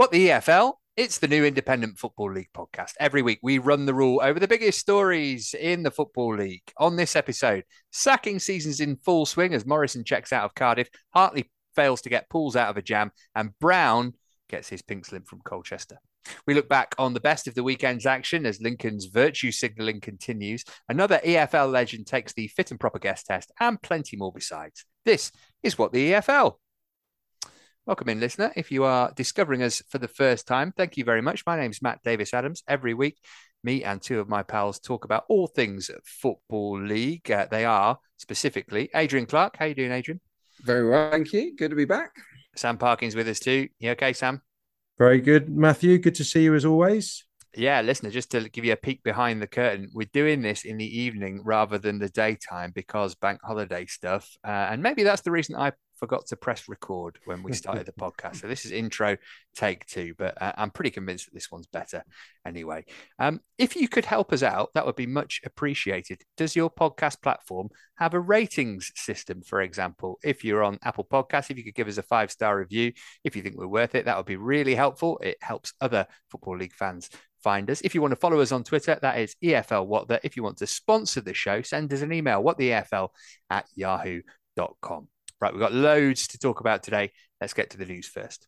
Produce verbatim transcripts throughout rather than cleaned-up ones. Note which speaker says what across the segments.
Speaker 1: What the E F L? It's the new Independent Football League podcast. Every week we run the rule over the biggest stories in the Football League. On this episode, sacking season's in full swing as Morrison checks out of Cardiff, Hartley fails to get Pools out of a jam, and Brown gets his pink slip from Colchester. We look back on the best of the weekend's action as Lincoln's virtue signalling continues. Another E F L legend takes the fit and proper guest test, and plenty more besides. This is What the E F L. Welcome in, listener. If you are discovering us for the first time, thank you very much. My name is Matt Davis Adams. Every week, me and two of my pals talk about all things Football League. Uh, they are specifically Adrian Clark. How you doing, Adrian?
Speaker 2: Very well, thank you. Good to be back.
Speaker 1: Sam Parkins with us too. You okay, Sam?
Speaker 3: Very good, Matthew. Good to see you as always.
Speaker 1: Yeah, listener, just to give you a peek behind the curtain, we're doing this in the evening rather than the daytime because bank holiday stuff. Uh, and maybe that's the reason I forgot to press record when we started the podcast. So this is intro take two, but uh, I'm pretty convinced that this one's better anyway. Um, if you could help us out, that would be much appreciated. Does your podcast platform have a ratings system, for example? If you're on Apple Podcasts, if you could give us a five-star review, if you think we're worth it, that would be really helpful. It helps other Football League fans find us. If you want to follow us on Twitter, that is E F L What The. If you want to sponsor the show, send us an email, whattheefl at yahoo dot com. Right, we've got loads to talk about today. Let's get to the news first.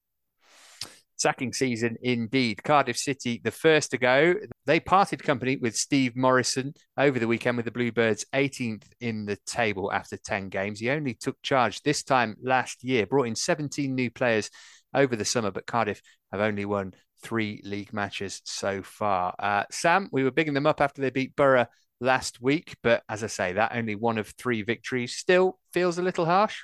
Speaker 1: Sacking season indeed. Cardiff City, the first to go. They parted company with Steve Morrison over the weekend with the Bluebirds eighteenth in the table after ten games. He only took charge this time last year, brought in seventeen new players over the summer, but Cardiff have only won three league matches so far. Uh, Sam, we were bigging them up after they beat Borough last week, but as I say, that only one of three victories still feels a little harsh.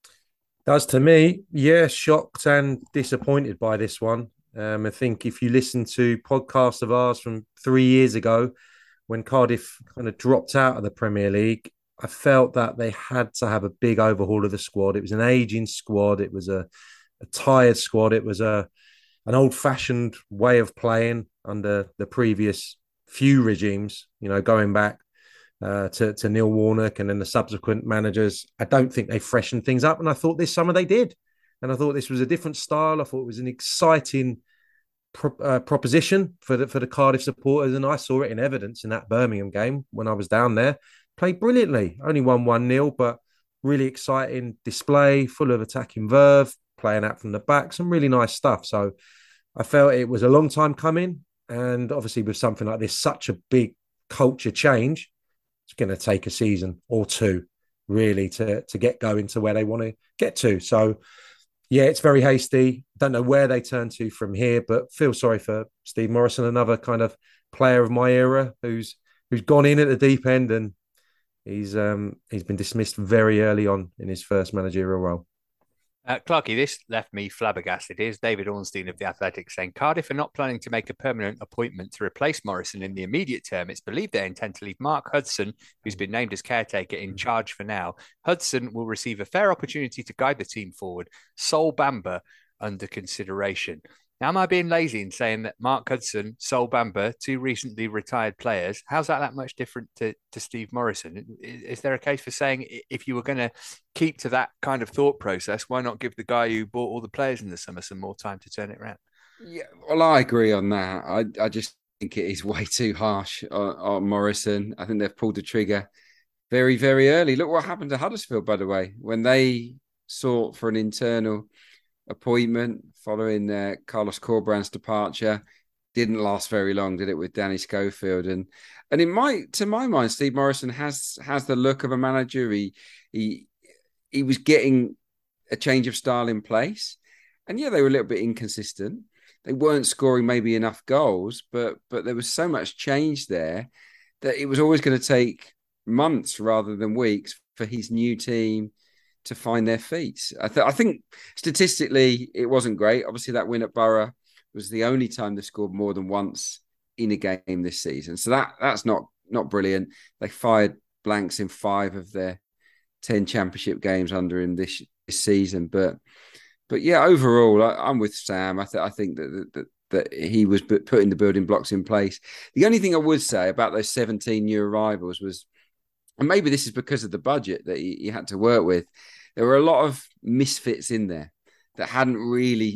Speaker 3: Does to me, yeah, shocked and disappointed by this one. Um, I think if you listen to podcasts of ours from three years ago, when Cardiff kind of dropped out of the Premier League, I felt that they had to have a big overhaul of the squad. It was an aging squad. It was a, a tired squad. It was a an old-fashioned way of playing under the previous few regimes, you know, going back uh, to, to Neil Warnock and then the subsequent managers. I don't think they freshened things up. And I thought this summer they did. And I thought this was a different style. I thought it was an exciting pro- uh, proposition for the, for the Cardiff supporters. And I saw it in evidence in that Birmingham game when I was down there. Played brilliantly. Only won one nil, but really exciting display, full of attacking verve, playing out from the back, some really nice stuff. So I felt it was a long time coming. And obviously with something like this, such a big culture change, it's going to take a season or two really to, to get going to where they want to get to. So yeah, it's very hasty. Don't know where they turn to from here, but feel sorry for Steve Morrison, another kind of player of my era who's who's gone in at the deep end, and he's um he's been dismissed very early on in his first managerial role.
Speaker 1: Uh, Clarky, this left me flabbergasted. Here's David Ornstein of The Athletic saying Cardiff are not planning to make a permanent appointment to replace Morrison in the immediate term. It's believed they intend to leave Mark Hudson, who's been named as caretaker, in charge for now. Hudson will receive a fair opportunity to guide the team forward. Sol Bamba under consideration. Now, am I being lazy in saying that Mark Hudson, Sol Bamba, two recently retired players, how's that that much different to, to Steve Morrison? Is, is there a case for saying if you were going to keep to that kind of thought process, why not give the guy who bought all the players in the summer some more time to turn it around?
Speaker 2: Yeah, well, I agree on that. I, I just think it is way too harsh on, on Morrison. I think they've pulled the trigger very, very early. Look what happened to Huddersfield, by the way, when they sought for an internal appointment following uh, Carlos Corbrand's departure. Didn't last very long, did it, with Danny Schofield? And and in my to my mind, Steve Morrison has has the look of a manager. He he he was getting a change of style in place, and yeah, they were a little bit inconsistent. They weren't scoring maybe enough goals, but but there was so much change there that it was always going to take months rather than weeks for his new team to find their feet. I, th- I think statistically it wasn't great. Obviously, that win at Borough was the only time they scored more than once in a game this season. So that that's not not brilliant. They fired blanks in five of their ten championship games under him this, this season. But but yeah, overall, I, I'm with Sam. I, th- I think that, that that he was putting the building blocks in place. The only thing I would say about those seventeen new arrivals was, and maybe this is because of the budget that he, he had to work with, there were a lot of misfits in there that hadn't really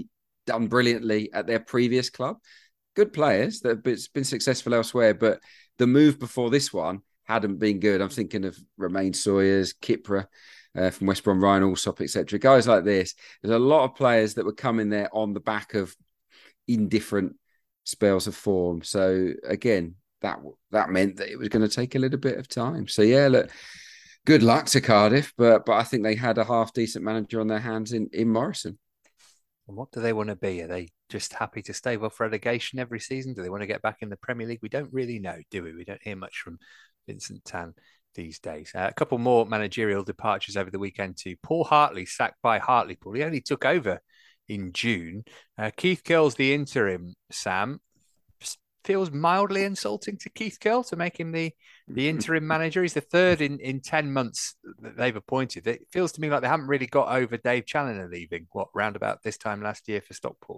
Speaker 2: done brilliantly at their previous club. Good players that have been, been successful elsewhere, but the move before this one hadn't been good. I'm thinking of Romain Sawyers, Kipra uh, from West Brom, Ryan Allsop, et cetera. Guys like this. There's a lot of players that were coming there on the back of indifferent spells of form. So again, that that meant that it was going to take a little bit of time. So yeah, look, good luck to Cardiff, but but I think they had a half decent manager on their hands in in Morrison.
Speaker 1: And what do they want to be? Are they just happy to stave off relegation every season? Do they want to get back in the Premier League? We don't really know, do we? We don't hear much from Vincent Tan these days. Uh, a couple more managerial departures over the weekend too. Paul Hartley sacked by Hartlepool. He only took over in June. Uh, Keith Curle's the interim, Sam. Feels mildly insulting to Keith Curle to make him the, the interim manager. He's the third in, in ten months that they've appointed. It feels to me like they haven't really got over Dave Challinor leaving, what, round about this time last year for Stockport?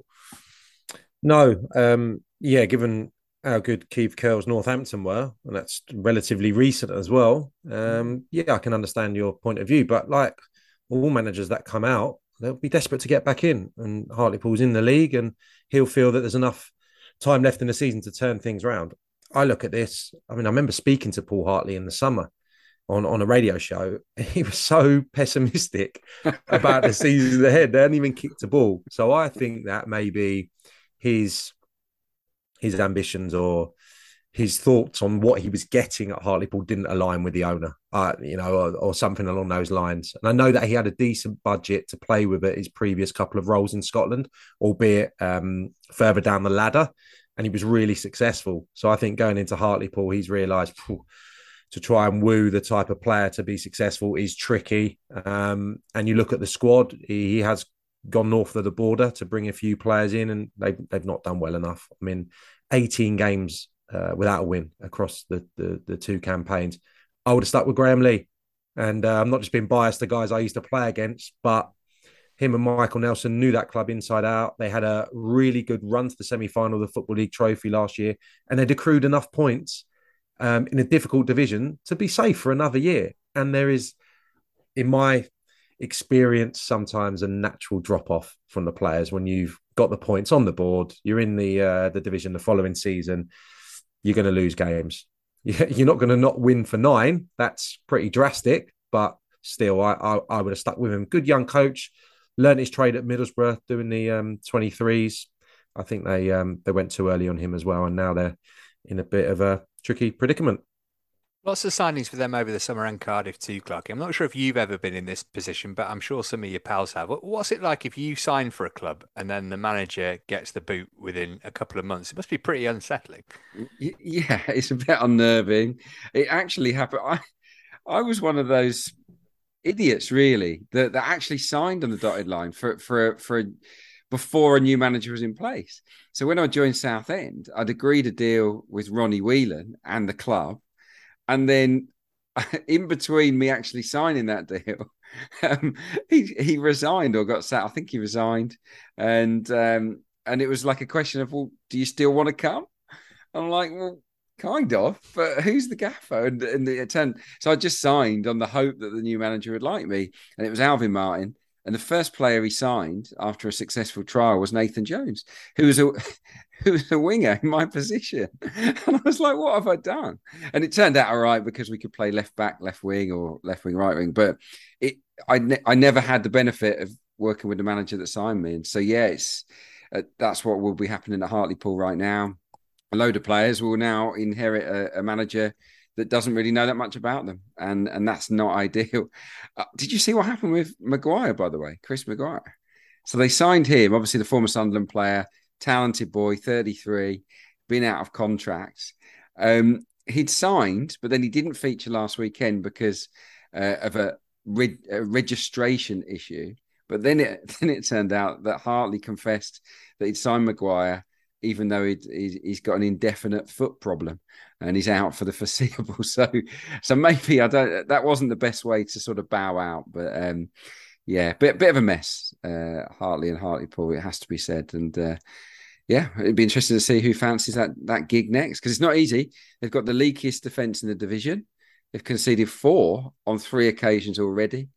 Speaker 3: No. Um, yeah, given how good Keith Curle's Northampton were, and that's relatively recent as well, um, yeah, I can understand your point of view. But like all managers that come out, they'll be desperate to get back in. And Hartlepool's in the league, and he'll feel that there's enough time left in the season to turn things around. I look at this. I mean, I remember speaking to Paul Hartley in the summer on, on a radio show. He was so pessimistic about the season ahead. They hadn't even kicked a ball. So I think that maybe his his ambitions or his thoughts on what he was getting at Hartlepool didn't align with the owner, uh, you know, or, or something along those lines. And I know that he had a decent budget to play with at his previous couple of roles in Scotland, albeit um, further down the ladder, and he was really successful. So I think going into Hartlepool, he's realised to try and woo the type of player to be successful is tricky. Um, and you look at the squad, he, he has gone north of the border to bring a few players in, and they've, they've not done well enough. I mean, eighteen games Uh, without a win across the, the the two campaigns. I would have stuck with Graham Lee. And uh, I'm not just being biased to guys I used to play against, but him and Michael Nelson knew that club inside out. They had a really good run to the semi-final of the Football League Trophy last year, and they'd accrued enough points um, in a difficult division to be safe for another year. And there is, in my experience, sometimes a natural drop-off from the players when you've got the points on the board, you're in the uh, the division the following season, you're going to lose games. You're not going to not win for nine. That's pretty drastic, but still, I, I, I would have stuck with him. Good young coach, learned his trade at Middlesbrough, doing the um, twenty-threes. I think they um, they went too early on him as well, and now they're in a bit of a tricky predicament.
Speaker 1: Lots of signings for them over the summer and Cardiff too, Clarky. I'm not sure if you've ever been in this position, but I'm sure some of your pals have. What's it like if you sign for a club and then the manager gets the boot within a couple of months? It must be pretty unsettling.
Speaker 2: Yeah, it's a bit unnerving. It actually happened. I, I was one of those idiots, really, that, that actually signed on the dotted line for for for before a new manager was in place. So when I joined Southend, I'd agreed a deal with Ronnie Whelan and the club. And then in between me actually signing that deal, um, he he resigned or got sacked. I think he resigned. And um, and it was like a question of, well, do you still want to come? I'm like, well, kind of, but who's the gaffer? And, and it turned, so I just signed on the hope that the new manager would like me. And it was Alvin Martin. And the first player he signed after a successful trial was Nathan Jones, who was a who was a winger in my position. And I was like, what have I done? And it turned out all right because we could play left back, left wing, or left wing, right wing. But it, I, ne- I never had the benefit of working with the manager that signed me. And so, yeah, it's uh, that's what will be happening at Hartlepool right now. A load of players will now inherit a, a manager that doesn't really know that much about them. And and that's not ideal. Uh, did you see what happened with Maguire, by the way? Chris Maguire. So they signed him, obviously the former Sunderland player, talented boy, thirty-three, been out of contracts. Um, he'd signed, but then he didn't feature last weekend because uh, of a, re- a registration issue. But then it, then it turned out that Hartley confessed that he'd signed Maguire, even though he'd, he's got an indefinite foot problem and he's out for the foreseeable. So, so maybe I don't. That wasn't the best way to sort of bow out, but um, yeah, bit bit of a mess. Uh, Hartley and Hartlepool, it has to be said, and uh, yeah, it'd be interesting to see who fancies that that gig next because it's not easy. They've got the leakiest defence in the division. They've conceded four on three occasions already.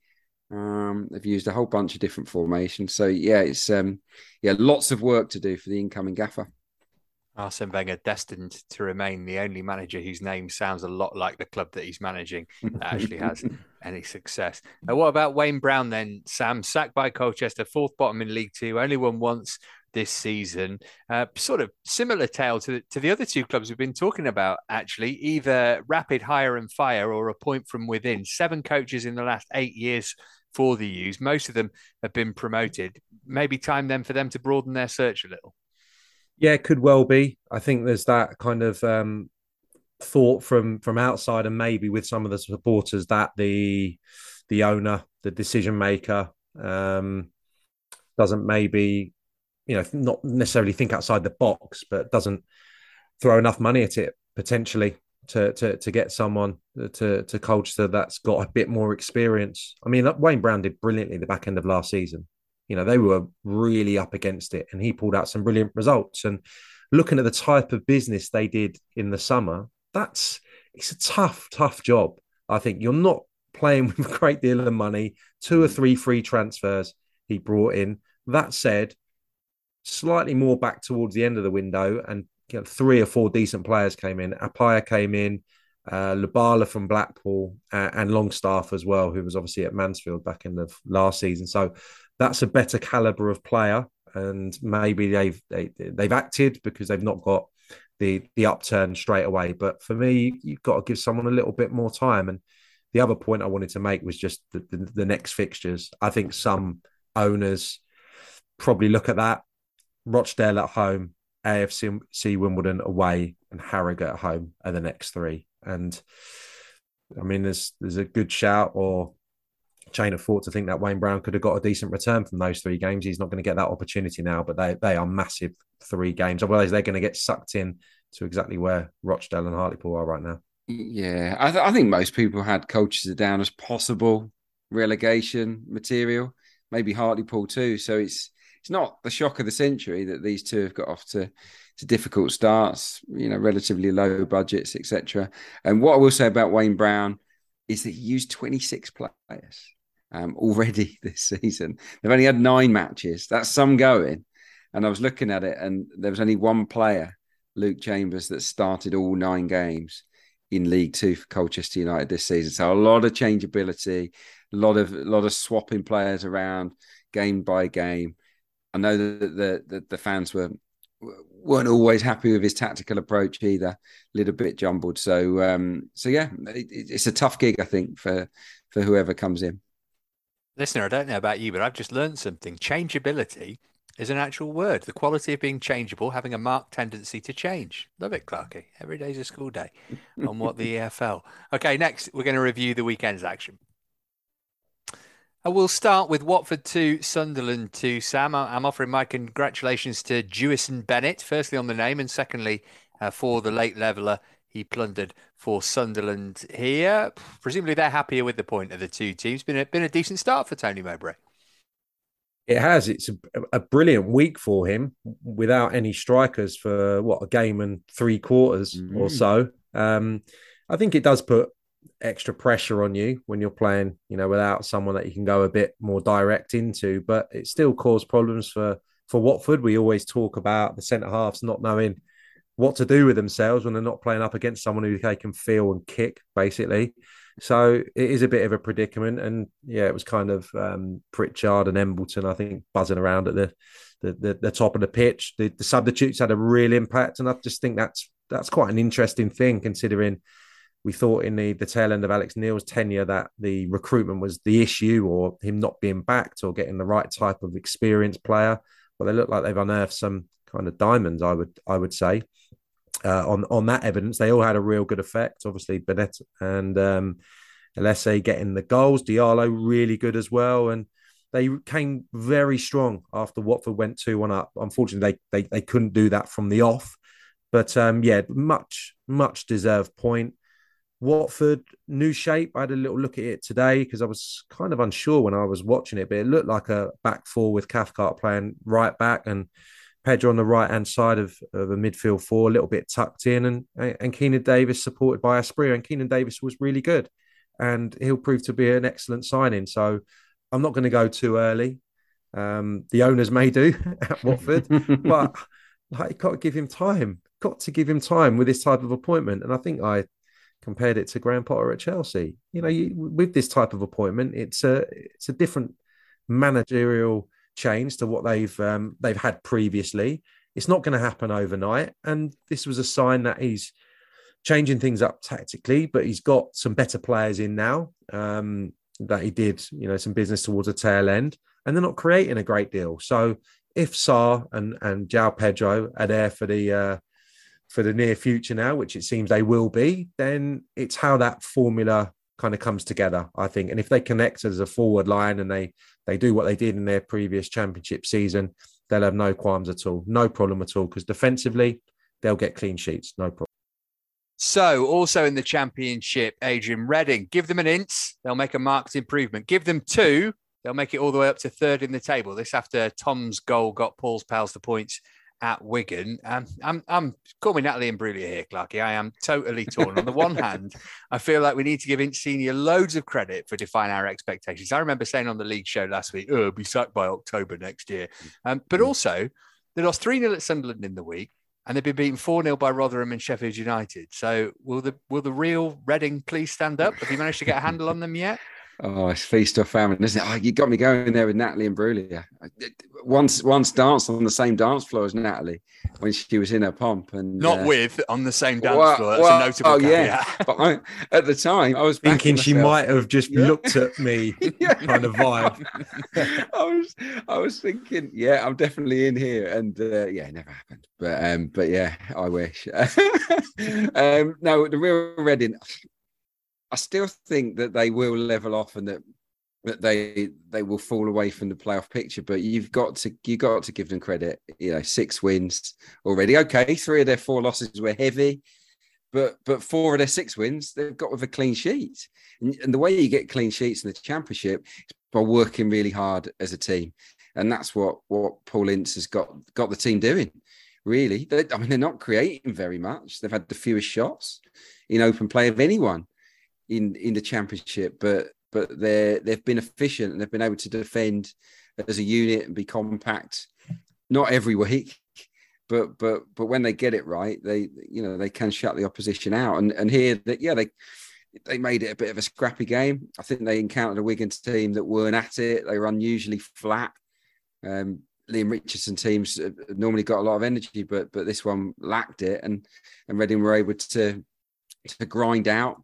Speaker 2: Um, they've used a whole bunch of different formations. So yeah, it's um, yeah, lots of work to do for the incoming gaffer.
Speaker 1: Arsene Wenger destined to remain the only manager whose name sounds a lot like the club that he's managing that actually has any success. Now, what about Wayne Brown then, Sam? Sacked by Colchester, fourth bottom in League Two, only won once this season. Uh, sort of similar tale to, to the other two clubs we've been talking about, actually. Either rapid hire and fire or a point from within. Seven coaches in the last eight years for the U's. Most of them have been promoted. Maybe time then for them to broaden their search a little.
Speaker 3: Yeah, it could well be. I think there's that kind of um, thought from from outside, and maybe with some of the supporters, that the the owner, the decision maker, um, doesn't maybe, you know, not necessarily think outside the box, but doesn't throw enough money at it potentially to to to get someone to to Colchester that's got a bit more experience. I mean, Wayne Brown did brilliantly the back end of last season. You know, they were really up against it, and he pulled out some brilliant results. And looking at the type of business they did in the summer, that's it's a tough, tough job. I think you're not playing with a great deal of money. Two or three free transfers he brought in. That said, slightly more back towards the end of the window, and you know, three or four decent players came in. Appiah came in, uh, Lubala from Blackpool, uh, and Longstaff as well, who was obviously at Mansfield back in the last season. So that's a better caliber of player, and maybe they've they, they've acted because they've not got the the upturn straight away. But for me, you've got to give someone a little bit more time. And the other point I wanted to make was just the, the, the next fixtures. I think some owners probably look at that: Rochdale at home, A F C Wimbledon away, and Harrogate at home are the next three. And I mean, there's there's a good shout or chain of thought to think that Wayne Brown could have got a decent return from those three games. He's not going to get that opportunity now, but they they are massive three games. Otherwise, they're going to get sucked in to exactly where Rochdale and Hartlepool are right now.
Speaker 2: Yeah, I, th- I think most people had Colchester down as possible relegation material, maybe Hartlepool too. So it's it's not the shock of the century that these two have got off to, to difficult starts, you know, relatively low budgets, et cetera. And what I will say about Wayne Brown is that he used twenty-six players um, already this season. They've only had nine matches. That's some going. And I was looking at it, and there was only one player, Luke Chambers, that started all nine games in League Two for Colchester United this season. So a lot of changeability, a lot of a lot of swapping players around game by game. I know that the, the, the fans were weren't always happy with his tactical approach either, a little bit jumbled. So, um, so yeah, it, it's a tough gig, I think, for for whoever comes in.
Speaker 1: Listener, I don't know about you, but I've just learned something. Changeability is an actual word. The quality of being changeable, having a marked tendency to change. Love it, Clarky. Every day's a school day on What the E F L. Okay, next, we're going to review the weekend's action. And we'll start with Watford two, Sunderland two. Sam, I'm offering my congratulations to Jewison Bennett, firstly on the name, and secondly uh, for the late leveller he plundered for Sunderland here. Presumably they're happier with the point of the two teams. Been a, been a decent start for Tony Mowbray.
Speaker 3: It has. It's a, a brilliant week for him without any strikers for, what, a game and three quarters mm. or so. Um, I think it does put extra pressure on you when you're playing, you know, without someone that you can go a bit more direct into, but it still caused problems for for Watford. We always talk about the centre halves not knowing what to do with themselves when they're not playing up against someone who they can feel and kick, basically. So it is a bit of a predicament. And yeah, it was kind of um, Pritchard and Embleton, I think, buzzing around at the the, the, the top of the pitch. The, the substitutes had a real impact, and I just think that's that's quite an interesting thing, considering we thought in the, the tail end of Alex Neil's tenure that the recruitment was the issue, or him not being backed or getting the right type of experienced player. Well, they look like they've unearthed some kind of diamonds, I would I would say. Uh, on on that evidence, they all had a real good effect. Obviously, Bennett and um, Alessi getting the goals. Diallo really good as well, and they came very strong after Watford went two one up. Unfortunately, they, they they couldn't do that from the off, but um, yeah, much much deserved point. Watford, new shape. I had a little look at it today because I was kind of unsure when I was watching it, but it looked like a back four with Cathcart playing right back and Pedro on the right-hand side of, of a midfield four, a little bit tucked in, and and Keenan Davis supported by Asprilla. And Keenan Davis was really good, and he'll prove to be an excellent signing. So I'm not going to go too early. Um, the owners may do at Watford, but like, got to give him time. Got to give him time with this type of appointment. And I think I compared it to Graham Potter at Chelsea. You know, you, with this type of appointment, it's a it's a different managerial change to what they've um, they've had previously. It's not going to happen overnight, and this was a sign that he's changing things up tactically, but he's got some better players in now. Um, that he did, you know, some business towards the tail end, and they're not creating a great deal. So if Sarr and and João Pedro are there for the uh, for the near future now, which it seems they will be, then it's how that formula kind of comes together, I think. And if they connect as a forward line and they they do what they did in their previous championship season, they'll have no qualms at all, no problem at all, because defensively they'll get clean sheets, no problem.
Speaker 1: So, also in the Championship, Adrian, Reading, give them an inch, they'll make a marked improvement. Give them two, they'll make it all the way up to third in the table. This after Tom's goal got Paul's pals the points at Wigan. Um, I'm, I'm, call me Natalie Imbruglia here, Clarky. I am totally torn. On the one hand, I feel like we need to give Ince Senior loads of credit for defying our expectations. I remember saying on the league show last week, oh, I'll be sacked by October next year. Um, but also, they lost three nil at Sunderland in the week, and they've been beaten four nil by Rotherham and Sheffield United. So will the will the real Reading please stand up? Have you managed to get a handle on them yet?
Speaker 2: Oh, it's feast or famine, isn't it? Oh, you got me going there with Natalie Imbruglia. Once, once danced on the same dance floor as Natalie when she was in her pomp, and
Speaker 1: not uh, with on the same dance well, floor. That's well, a notable. Oh caveat.
Speaker 2: Yeah, but I, at the time I was
Speaker 3: thinking she myself. might have just yeah. looked at me, yeah. kind of vibe.
Speaker 2: I was, I was thinking, yeah, I'm definitely in here, and uh, yeah, it never happened. But, um, but yeah, I wish. um, no, the real Reading. I still think that they will level off and that that they they will fall away from the playoff picture. But you've got to you got to give them credit. You know, six wins already. Okay, three of their four losses were heavy, but but four of their six wins they've got with a clean sheet. And, and the way you get clean sheets in the Championship is by working really hard as a team, and that's what what Paul Ince has got got the team doing. Really, they, I mean, they're not creating very much. They've had the fewest shots in open play of anyone in in the Championship, but but they're they've been efficient and they've been able to defend as a unit and be compact. Not every week, but but but when they get it right, they you know they can shut the opposition out. And and here that yeah they they made it a bit of a scrappy game. I think they encountered a Wigan team that weren't at it. They were unusually flat. Um, Liam Richardson teams normally got a lot of energy, but but this one lacked it, and and Reading were able to to grind out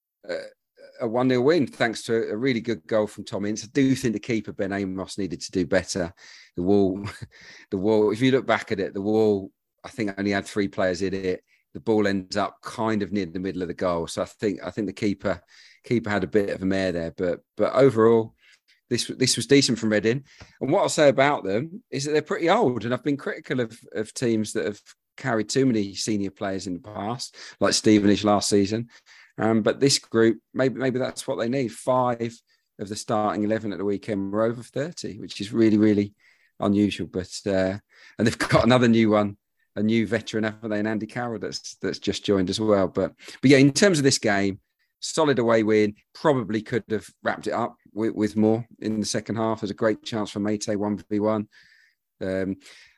Speaker 2: a one nil win thanks to a really good goal from Tom Ince. I do think the keeper Ben Amos needed to do better. The wall, the wall. If you look back at it, the wall I think only had three players in it. The ball ends up kind of near the middle of the goal. So I think I think the keeper keeper had a bit of a mare there. But but overall, this this was decent from Reading. And what I'll say about them is that they're pretty old. And I've been critical of of teams that have carried too many senior players in the past, like Stevenage last season. Um, but this group, maybe maybe that's what they need. Five of the starting eleven at the weekend were over thirty, which is really, really unusual. But uh, and they've got another new one, a new veteran, haven't they, and Andy Carroll that's that's just joined as well. But but yeah, in terms of this game, solid away win. Probably could have wrapped it up with, with more in the second half. There's a great chance for Meite one v one. Um,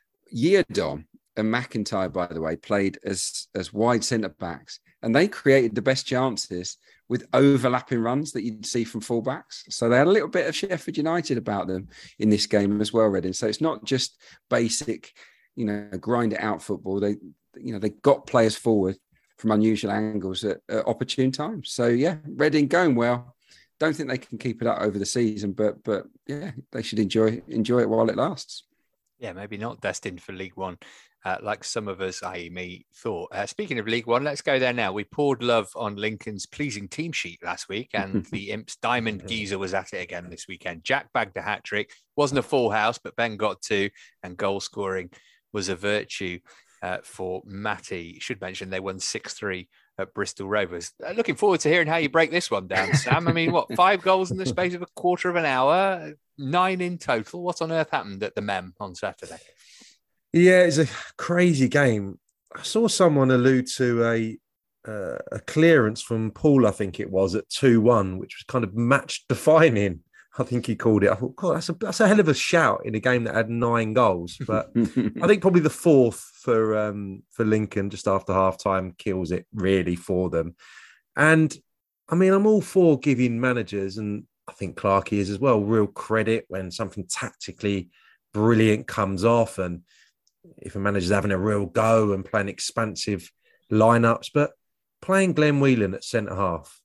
Speaker 2: Yeardom and McIntyre, by the way, played as as wide centre backs. And they created the best chances with overlapping runs that you'd see from fullbacks. So they had a little bit of Sheffield United about them in this game as well, Reading. So it's not just basic, you know, grind it out football. They, you know, they got players forward from unusual angles at, at opportune times. So yeah, Reading going well. Don't think they can keep it up over the season, but but yeah, they should enjoy enjoy it while it lasts.
Speaker 1: Yeah, maybe not destined for League One. Uh, like some of us, that is me, thought. Uh, speaking of League One, let's go there now. We poured love on Lincoln's pleasing team sheet last week, and the Imps Diamond Geezer was at it again this weekend. Jack bagged a hat-trick. Wasn't a full house, but Ben got two, and goal scoring was a virtue uh, for Matty. Should mention they won six three at Bristol Rovers. Uh, looking forward to hearing how you break this one down, Sam. I mean, what, five goals in the space of a quarter of an hour? Nine in total? What on earth happened at the Mem on Saturday?
Speaker 3: Yeah, it's a crazy game. I saw someone allude to a uh, a clearance from Paul, I think it was, at two one, which was kind of match defining. I think he called it. I thought, God, that's a that's a hell of a shout in a game that had nine goals. But I think probably the fourth for um, for Lincoln just after half time kills it really for them. And I mean, I'm all for giving managers, and I think Clarkey is as well, real credit when something tactically brilliant comes off, and if a manager's having a real go and playing expansive lineups. But playing Glenn Whelan at centre half,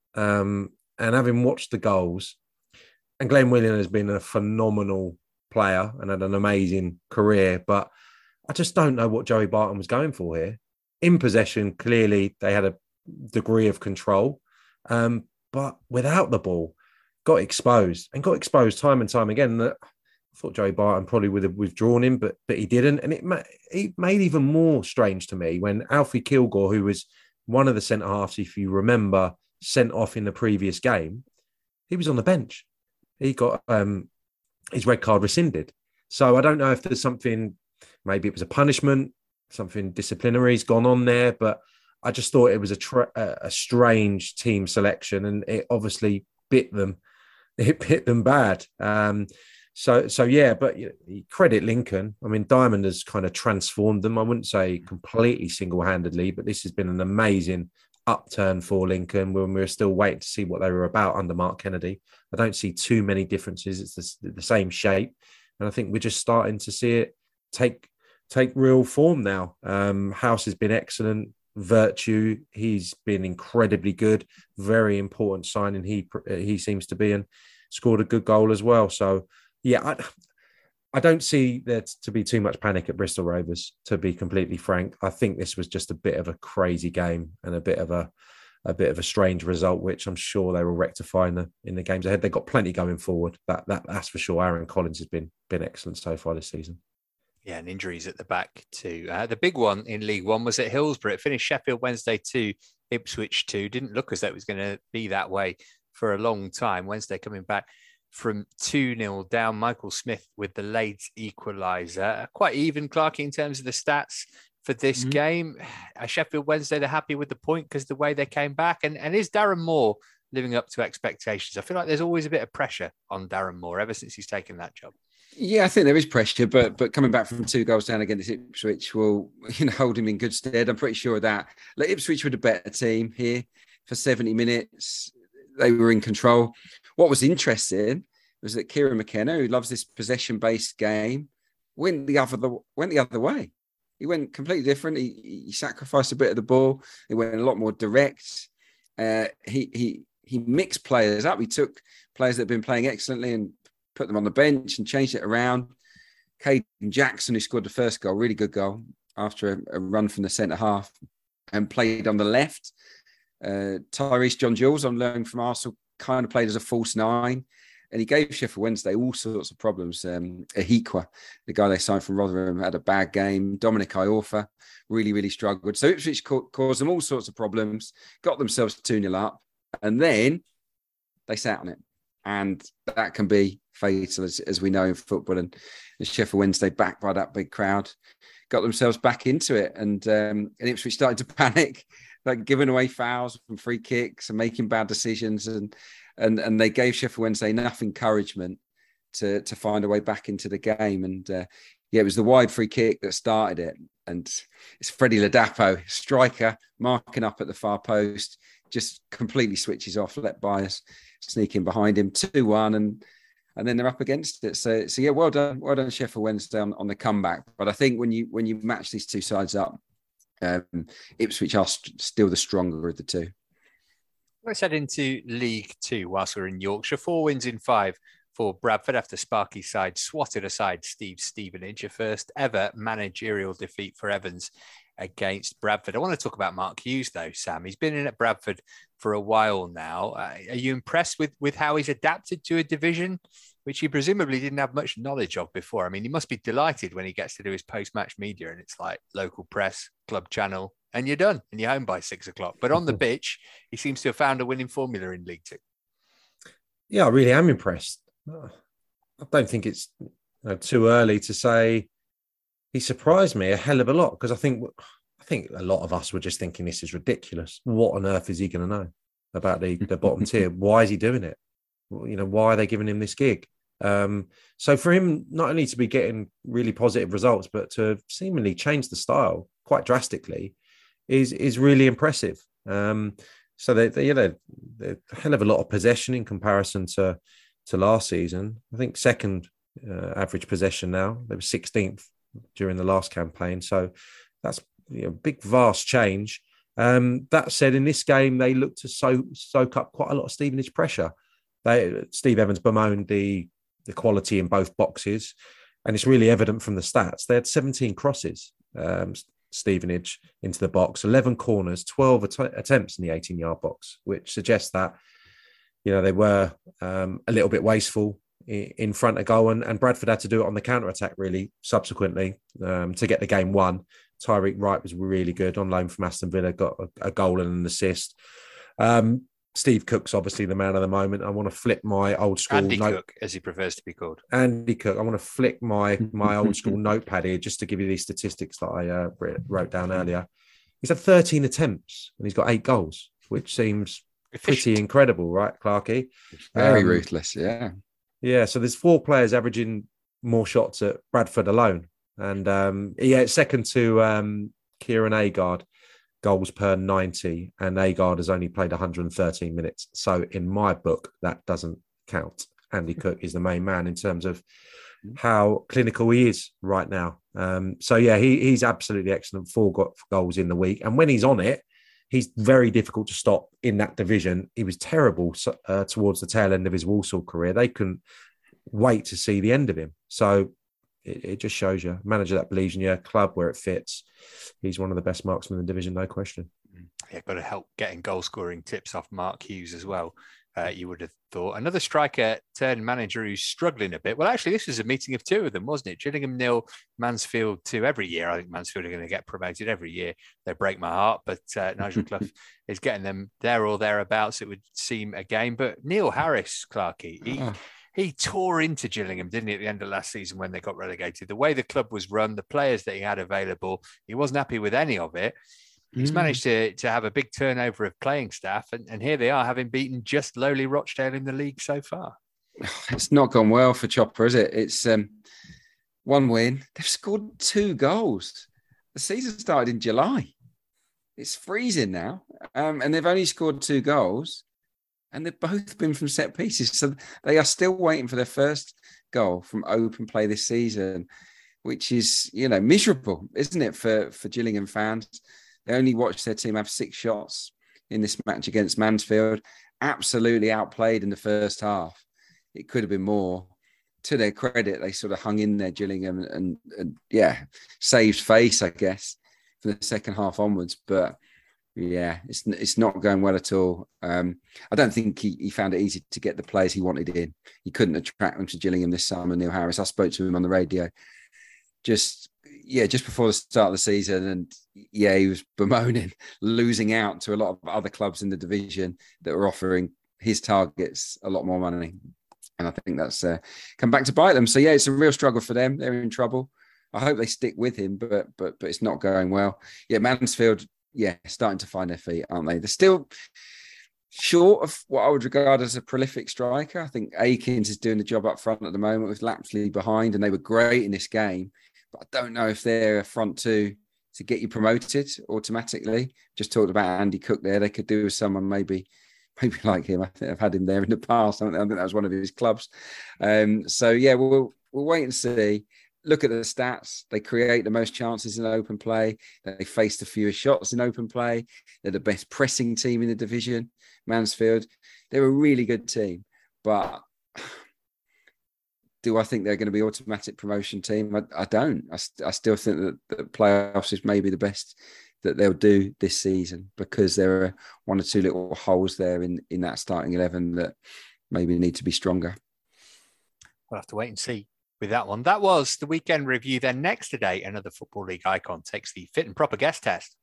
Speaker 3: um, and having watched the goals. And Glenn Whelan has been a phenomenal player and had an amazing career, but I just don't know what Joey Barton was going for here. In possession, clearly they had a degree of control, um, but without the ball, got exposed and got exposed time and time again. I thought Joey Barton probably would have withdrawn him, but but he didn't. And it, ma- it made even more strange to me when Alfie Kilgore, who was one of the centre halves, if you remember, sent off in the previous game, he was on the bench. He got um, his red card rescinded. So I don't know if there's something, maybe it was a punishment, something disciplinary's gone on there, but I just thought it was a, tra- a strange team selection, and it obviously bit them. It bit them bad. Um, so, so yeah, but you know, credit Lincoln. I mean, Diamond has kind of transformed them. I wouldn't say completely single-handedly, but this has been an amazing upturn for Lincoln when we were still waiting to see what they were about under Mark Kennedy. I don't see too many differences. It's the, the same shape. And I think we're just starting to see it take take real form now. Um, House has been excellent. Virtue, he's been incredibly good. Very important signing he he seems to be, and scored a good goal as well. So, yeah, I, I don't see there to be too much panic at Bristol Rovers, to be completely frank. I think this was just a bit of a crazy game and a bit of a a bit of a strange result, which I'm sure they will rectify in the in the games ahead. They've got plenty going forward. That that that's for sure. Aaron Collins has been been excellent so far this season.
Speaker 1: Yeah, and injuries at the back too. Uh, the big one in League One was at Hillsborough. It finished Sheffield Wednesday two, Ipswich two. Didn't look as though it was going to be that way for a long time. Wednesday coming back from two nil down. Michael Smith with the late equaliser. Quite even, Clarky, in terms of the stats for this mm-hmm. game. Uh, Sheffield Wednesday, they're happy with the point because the way they came back. And, and is Darren Moore living up to expectations? I feel like there's always a bit of pressure on Darren Moore ever since he's taken that job.
Speaker 2: Yeah, I think there is pressure, but but coming back from two goals down against Ipswich will, you know, hold him in good stead. I'm pretty sure of that. Like, Ipswich were the better team here for seventy minutes. They were in control. What was interesting was that Kieran McKenna, who loves this possession-based game, went the other the, went the other way. He went completely different. He, he sacrificed a bit of the ball. He went a lot more direct. Uh, he he he mixed players up. He took players that have been playing excellently and put them on the bench and changed it around. Caden Jackson, who scored the first goal, really good goal after a, a run from the centre half, and played on the left. Uh, Tyrese John Jules, on loan from Arsenal, kind of played as a false nine. And he gave Sheffield Wednesday all sorts of problems. Um, Ahikwa, the guy they signed from Rotherham, had a bad game. Dominic Iorfa really, really struggled. So Ipswich caused them all sorts of problems, got themselves two nil up, and then they sat on it. And that can be fatal, as, as we know in football. And, and Sheffield Wednesday, backed by that big crowd, got themselves back into it. And, um, and Ipswich started to panic, like giving away fouls and free kicks and making bad decisions. And and and they gave Sheffield Wednesday enough encouragement to to find a way back into the game. And uh, yeah, it was the wide free kick that started it. And it's Freddie Ladapo, striker, marking up at the far post, just completely switches off, let Byers sneak in behind him, two one, and and then they're up against it. So so yeah, well done, well done Sheffield Wednesday on, on the comeback. But I think when you when you match these two sides up, um, Ipswich are st- still the stronger of the two.
Speaker 1: Let's head into League Two whilst we're in Yorkshire. Four wins in five for Bradford after Sparky's side swatted aside Steve Stevenage, a first ever managerial defeat for Evans against Bradford. I want to talk about Mark Hughes, though, Sam. He's been in at Bradford for a while now. Uh, are you impressed with, with how he's adapted to a division which he presumably didn't have much knowledge of before? I mean, he must be delighted when he gets to do his post-match media and it's like local press, club channel, and you're done and you're home by six o'clock. But on the pitch, he seems to have found a winning formula in League Two.
Speaker 3: Yeah, I really am impressed. I don't think it's you know, too early to say he surprised me a hell of a lot, because I think I think a lot of us were just thinking this is ridiculous. What on earth is he going to know about the, the bottom tier? Why is he doing it? You know, why are they giving him this gig? Um, so for him not only to be getting really positive results, but to seemingly change the style quite drastically is is really impressive. Um, so they, they you know, they're a hell of a lot of possession in comparison to to last season. I think second uh, average possession now. They were sixteenth during the last campaign. So that's, you know, big, vast change. Um, that said, in this game, they looked to so, soak up quite a lot of Stevenage pressure. They, Steve Evans bemoaned the, the quality in both boxes, and it's really evident from the stats. They had seventeen crosses, um, Stevenage, into the box, eleven corners, twelve att- attempts in the eighteen-yard box, which suggests that, you know, they were um, a little bit wasteful in front of goal, and, and Bradford had to do it on the counter-attack, really, subsequently, um, to get the game won. Tyreek Wright was really good on loan from Aston Villa, got a, a goal and an assist. Um, Steve Cook's obviously the man of the moment. I want to flip my old school...
Speaker 1: Andy
Speaker 3: note-
Speaker 1: Cook, as he prefers to be called.
Speaker 3: Andy Cook. I want to flick my, my old school notepad here just to give you these statistics that I uh, wrote down earlier. He's had thirteen attempts and he's got eight goals, which seems
Speaker 1: Efficient.
Speaker 3: pretty incredible, right, Clarkey?
Speaker 2: Very
Speaker 3: Um,
Speaker 2: ruthless, yeah.
Speaker 3: Yeah, so there's four players averaging more shots at Bradford alone. And um, yeah, it's second to um, Kieran Agard, goals per ninety. And Agard has only played one hundred thirteen minutes. So in my book, that doesn't count. Andy Cook is the main man in terms of how clinical he is right now. Um, so yeah, he, he's absolutely excellent. Four got goals in the week. And when he's on it, he's very difficult to stop in that division. He was terrible uh, towards the tail end of his Walsall career. They couldn't wait to see the end of him. So it, it just shows you, manager that believes in your club where it fits. He's one of the best marksmen in the division, no question.
Speaker 1: Yeah, got to help getting goal scoring tips off Mark Hughes as well. Uh, you would have thought. Another striker turned manager who's struggling a bit. Well, actually, this was a meeting of two of them, wasn't it? Gillingham nil, Mansfield two. Every year, I think Mansfield are going to get promoted. Every year, they break my heart. But uh, Nigel Clough is getting them there or thereabouts, it would seem, a game. But Neil Harris, Clarkey, he, oh. he tore into Gillingham, didn't he, at the end of last season when they got relegated? The way the club was run, the players that he had available, he wasn't happy with any of it. He's mm. managed to, to have a big turnover of playing staff, and, and here they are, having beaten just lowly Rochdale in the league so far.
Speaker 2: It's not gone well for Chopper, is it? It's um, one win. They've scored two goals. The season started in July. It's freezing now, um, and they've only scored two goals, and they've both been from set pieces. So they are still waiting for their first goal from open play this season, which is, you know, miserable, isn't it, for, for Gillingham fans? They only watched their team have six shots in this match against Mansfield. Absolutely outplayed in the first half. It could have been more. To their credit, they sort of hung in there, Gillingham, and, and, and yeah, saved face, I guess, from the second half onwards. But yeah, it's it's not going well at all. Um, I don't think he, he found it easy to get the players he wanted in. He couldn't attract them to Gillingham this summer, Neil Harris. I spoke to him on the radio just yeah, just before the start of the season, and yeah, he was bemoaning losing out to a lot of other clubs in the division that were offering his targets a lot more money, and I think that's uh, come back to bite them. So yeah, it's a real struggle for them. They're in trouble. I hope they stick with him, but but but it's not going well. Yeah, Mansfield, yeah, starting to find their feet, aren't they? They're still short of what I would regard as a prolific striker. I think Akins is doing the job up front at the moment with Lapsley behind, and they were great in this game. But I don't know if they're a front two to get you promoted automatically. Just talked about Andy Cook there. They could do with someone maybe, maybe like him. I think I've had him there in the past. I think that was one of his clubs. Um, so yeah, we'll we'll wait and see. Look at the stats. They create the most chances in open play. They face the fewest shots in open play. They're the best pressing team in the division. Mansfield, they're a really good team, but do I think they're going to be automatic promotion team? I, I don't. I, st- I still think that the playoffs is maybe the best that they'll do this season, because there are one or two little holes there in, in that starting eleven that maybe need to be stronger.
Speaker 1: We'll have to wait and see with that one. That was the weekend review. Then next today, another Football League icon takes the fit and proper guest test.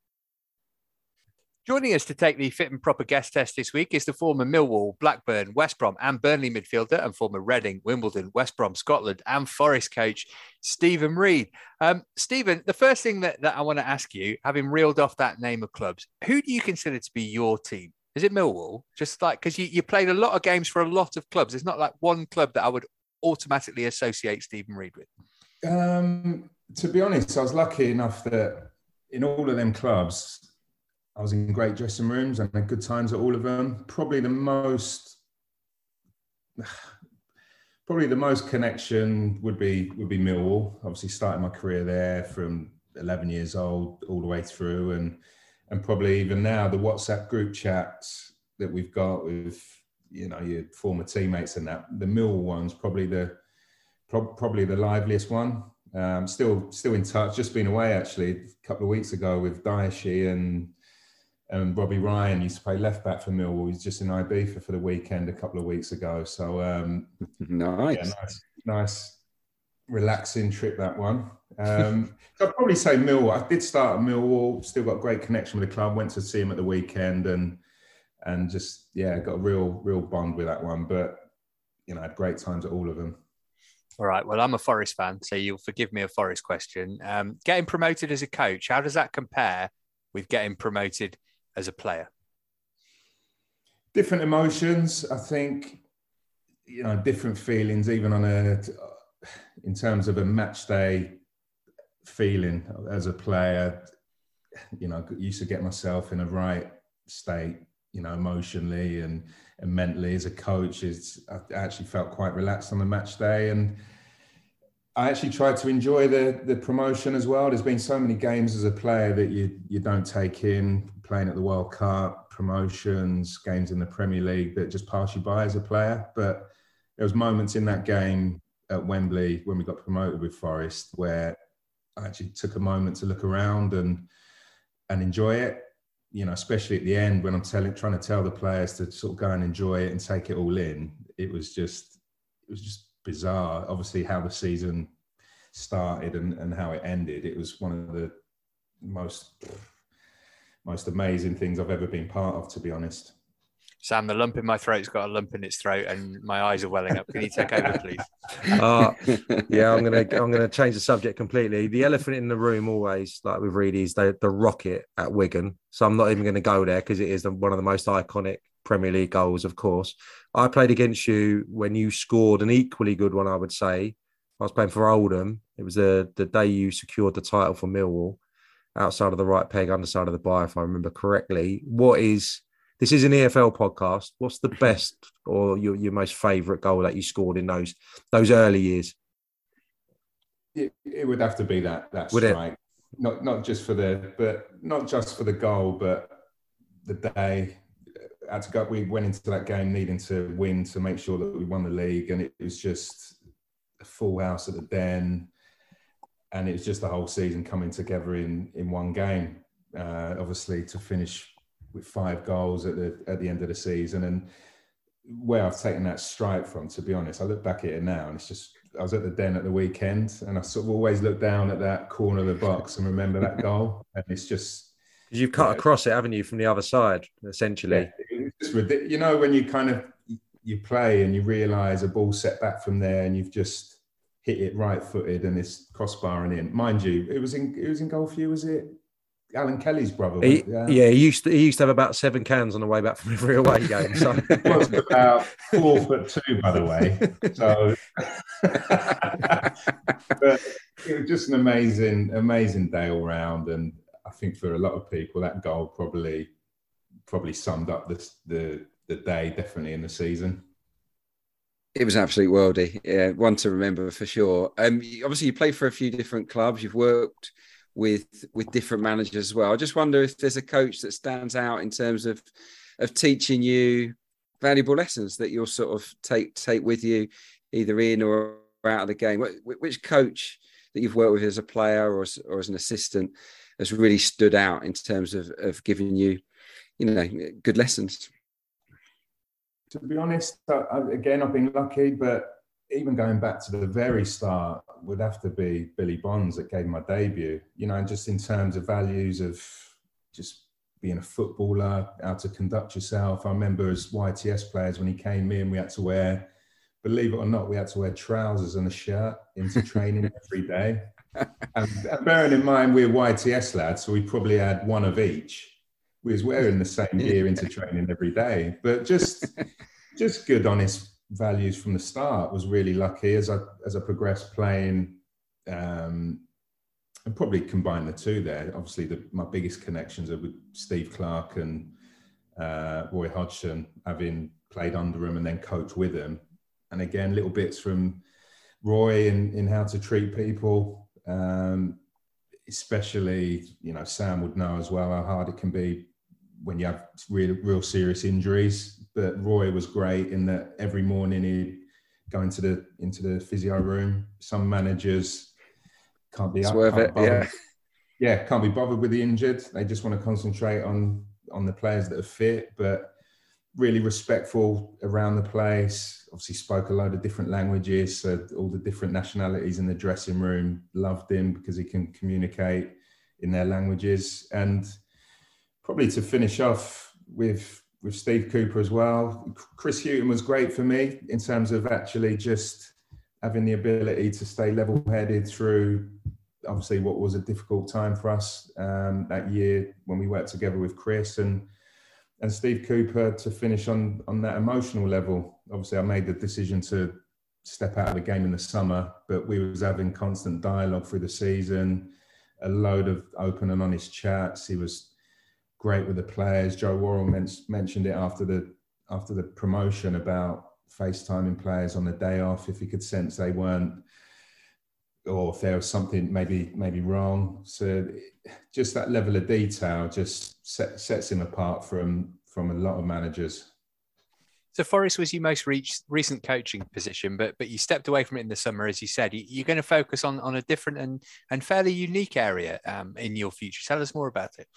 Speaker 1: Joining us to take the fit and proper guest test this week is the former Millwall, Blackburn, West Brom and Burnley midfielder, and former Reading, Wimbledon, West Brom, Scotland and Forest coach, Stephen Reid. Um, Stephen, the first thing that, that I want to ask you, having reeled off that name of clubs, who do you consider to be your team Is it Millwall? Just like, because you, you played a lot of games for a lot of clubs. It's not like one club that I would automatically associate Stephen Reid with.
Speaker 4: Um, to be honest, I was lucky enough that in all of them clubs, I was in great dressing rooms and had good times at all of them. Probably the most, probably the most connection would be would be Millwall. Obviously, started my career there from eleven years old all the way through, and and probably even now the WhatsApp group chats that we've got with, you know, your former teammates and that, the Millwall one's probably the pro- probably the liveliest one. Um, still still in touch. Just been away actually a couple of weeks ago with Daeshi and and Robbie Ryan used to play left back for Millwall. He's just in Ibiza for the weekend a couple of weeks ago. So um,
Speaker 2: nice.
Speaker 4: Yeah, nice, nice, relaxing trip that one. Um, so I'd probably say Millwall. I did start at Millwall. Still got a great connection with the club. Went to see him at the weekend and and just yeah, got a real real bond with that one. But you know, I had great times at all of them.
Speaker 1: All right. Well, I'm a Forest fan, so you'll forgive me a Forest question. Um, getting promoted as a coach, how does that compare with getting promoted as a player?
Speaker 4: Different emotions, I think. You know, different feelings, even on a in terms of a match day feeling as a player. You know, I used to get myself in a right state, you know, emotionally and, and mentally. As a coach, is I actually felt quite relaxed on the match day, and I actually tried to enjoy the the promotion as well. There's been so many games as a player that you you don't take in, playing at the World Cup, promotions, games in the Premier League that just pass you by as a player. But there was moments in that game at Wembley when we got promoted with Forest where I actually took a moment to look around and and enjoy it. You know, especially at the end when I'm telling, trying to tell the players to sort of go and enjoy it and take it all in. It was just, it was just bizarre. Obviously, how the season started and, and how it ended. It was one of the most, most amazing things I've ever been part of, to be honest.
Speaker 1: Sam, the lump in my throat's got a lump in its throat, and my eyes are welling up. Can you take over, please?
Speaker 3: Uh, yeah, I'm gonna I'm gonna change the subject completely. The elephant in the room, always like with Reedy, is the the rocket at Wigan. So I'm not even going to go there because it is the, one of the most iconic Premier League goals, of course. I played against you when you scored an equally good one, I would say. I was playing for Oldham. It was the the day you secured the title for Millwall, outside of the right peg, underside of the bar, if I remember correctly. What is This is an E F L podcast. What's the best or your, your most favourite goal that you scored in those those early years?
Speaker 4: It, it would have to be that that
Speaker 3: would
Speaker 4: strike,
Speaker 3: it?
Speaker 4: not not just for the but not just for the goal, but the day. I had to go, we went into that game needing to win to make sure that we won the league, and it was just a full house at the Den, and it was just the whole season coming together in in one game. Uh, obviously, to finish with five goals at the at the end of the season, and where I've taken that strike from, to be honest, I look back at it now and it's just, I was at the Den at the weekend and I sort of always look down at that corner of the box and remember that goal, and it's just,
Speaker 3: you've cut you know, across it, haven't you, from the other side, essentially.
Speaker 4: Yeah, it's just ridiculous. You know, when you kind of you play and you realise a ball set back from there and you've just hit it right footed and it's crossbarring in. Mind you, it was in it was in goal for you, was it? Alan Kelly's brother.
Speaker 3: He, yeah. yeah, he used to he used to have about seven cans on the way back from every away game. So
Speaker 4: it was about four foot two, by the way. So, but it was just an amazing, amazing day all round, and I think for a lot of people that goal probably probably summed up the the, the day, definitely in the season.
Speaker 2: It was absolute worldie. Yeah, one to remember for sure. Um, obviously, you played for a few different clubs. You've worked with with different managers as well. I just wonder if there's a coach that stands out in terms of of teaching you valuable lessons that you'll sort of take take with you either in or out of the game. Which coach that you've worked with as a player or as, or as an assistant has really stood out in terms of, of giving you, you know, good lessons?
Speaker 4: To be honest, I, again, I've been lucky, but even going back to the very start would have to be Billy Bonds that gave my debut, you know, just in terms of values of just being a footballer, how to conduct yourself. I remember as Y T S players, when he came in, we had to wear, believe it or not, we had to wear trousers and a shirt into training every day. And, and bearing in mind, we're Y T S lads, so we probably had one of each. we was wearing the same gear into training every day. But just just good, honest values from the start. Was really lucky as I as I progressed playing. Um, and probably combine the two there. Obviously, the, my biggest connections are with Steve Clarke and uh, Roy Hodgson, having played under him and then coached with him. And again, little bits from Roy in, in how to treat people, um, especially, you know, Sam would know as well how hard it can be when you have real, real serious injuries. But Roy was great in that every morning he'd go into the, into the physio room. Some managers can't be
Speaker 2: it's
Speaker 4: up,
Speaker 2: worth
Speaker 4: can't
Speaker 2: it,
Speaker 4: bother,
Speaker 2: yeah.
Speaker 4: Yeah, can't be bothered with the injured. They just want to concentrate on on the players that are fit, but really respectful around the place. Obviously spoke a load of different languages, so all the different nationalities in the dressing room loved him because he can communicate in their languages. And probably to finish off with with Steve Cooper as well, Chris Hughton was great for me in terms of actually just having the ability to stay level-headed through obviously what was a difficult time for us um, that year when we worked together with Chris and and Steve Cooper to finish on on that emotional level. Obviously, I made the decision to step out of the game in the summer, but we was having constant dialogue through the season, a load of open and honest chats. He was great with the players. Joe Worrell men- mentioned it after the after the promotion about FaceTiming players on the day off if he could sense they weren't, or if there was something maybe maybe wrong. So just that level of detail just set, sets him apart from from a lot of managers.
Speaker 1: So Forest was your most reach, recent coaching position, but but you stepped away from it in the summer, as you said. You, you're going to focus on on a different and and fairly unique area um, in your future. Tell us more about it.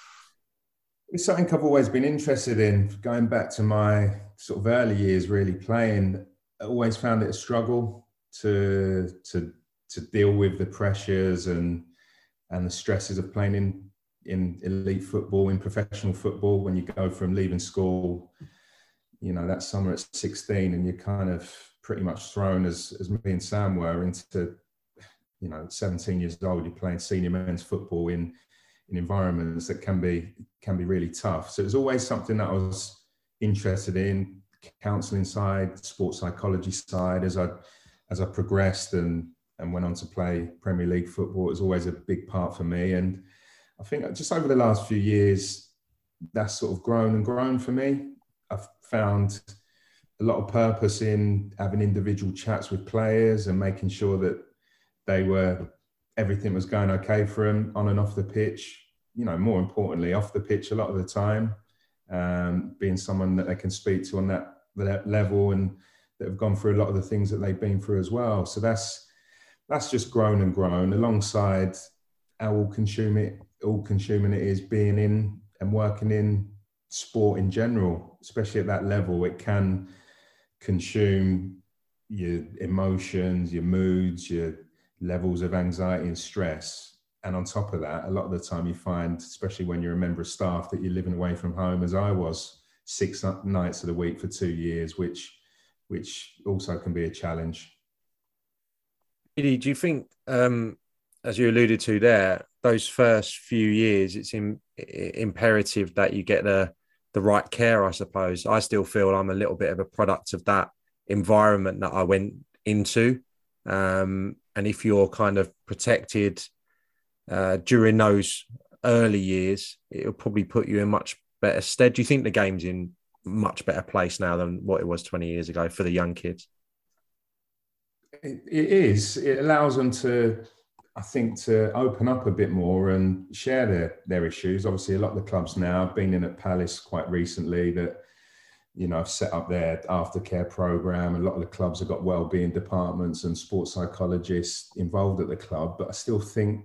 Speaker 4: It's something I've always been interested in. Going back to my sort of early years, really playing, I always found it a struggle to to to deal with the pressures and and the stresses of playing in in elite football, in professional football. When you go from leaving school, you know, that summer at sixteen, and you're kind of pretty much thrown as as me and Sam were into, you know, seventeen years old. You're playing senior men's football in in environments that can be can be really tough. So it was always something that I was interested in, counselling side, sports psychology side. As I as I progressed and and went on to play Premier League football, it was always a big part for me. And I think just over the last few years, that's sort of grown and grown for me. I've found a lot of purpose in having individual chats with players and making sure that they were, everything was going okay for them on and off the pitch. You know, more importantly, off the pitch a lot of the time, um, being someone that they can speak to on that level and that have gone through a lot of the things that they've been through as well. So that's that's just grown and grown alongside how all-consuming all-consuming it is being in and working in sport in general, especially at that level. It can consume your emotions, your moods, your levels of anxiety and stress. And on top of that, a lot of the time you find, especially when you're a member of staff, that you're living away from home, as I was, six nights of the week for two years, which which also can be a challenge.
Speaker 3: Do you think, um, as you alluded to there, those first few years, it's in, imperative that you get the the right care, I suppose? I still feel I'm a little bit of a product of that environment that I went into. Um, and if you're kind of protected uh, during those early years, it'll probably put you in much better stead. Do you think the game's in much better place now than what it was twenty years ago for the young kids?
Speaker 4: It, it is. It allows them to, I think, to open up a bit more and share their, their issues. Obviously, a lot of the clubs now, I've been in at Palace quite recently, that, you know, I've set up their aftercare program. A lot of the clubs have got wellbeing departments and sports psychologists involved at the club. But I still think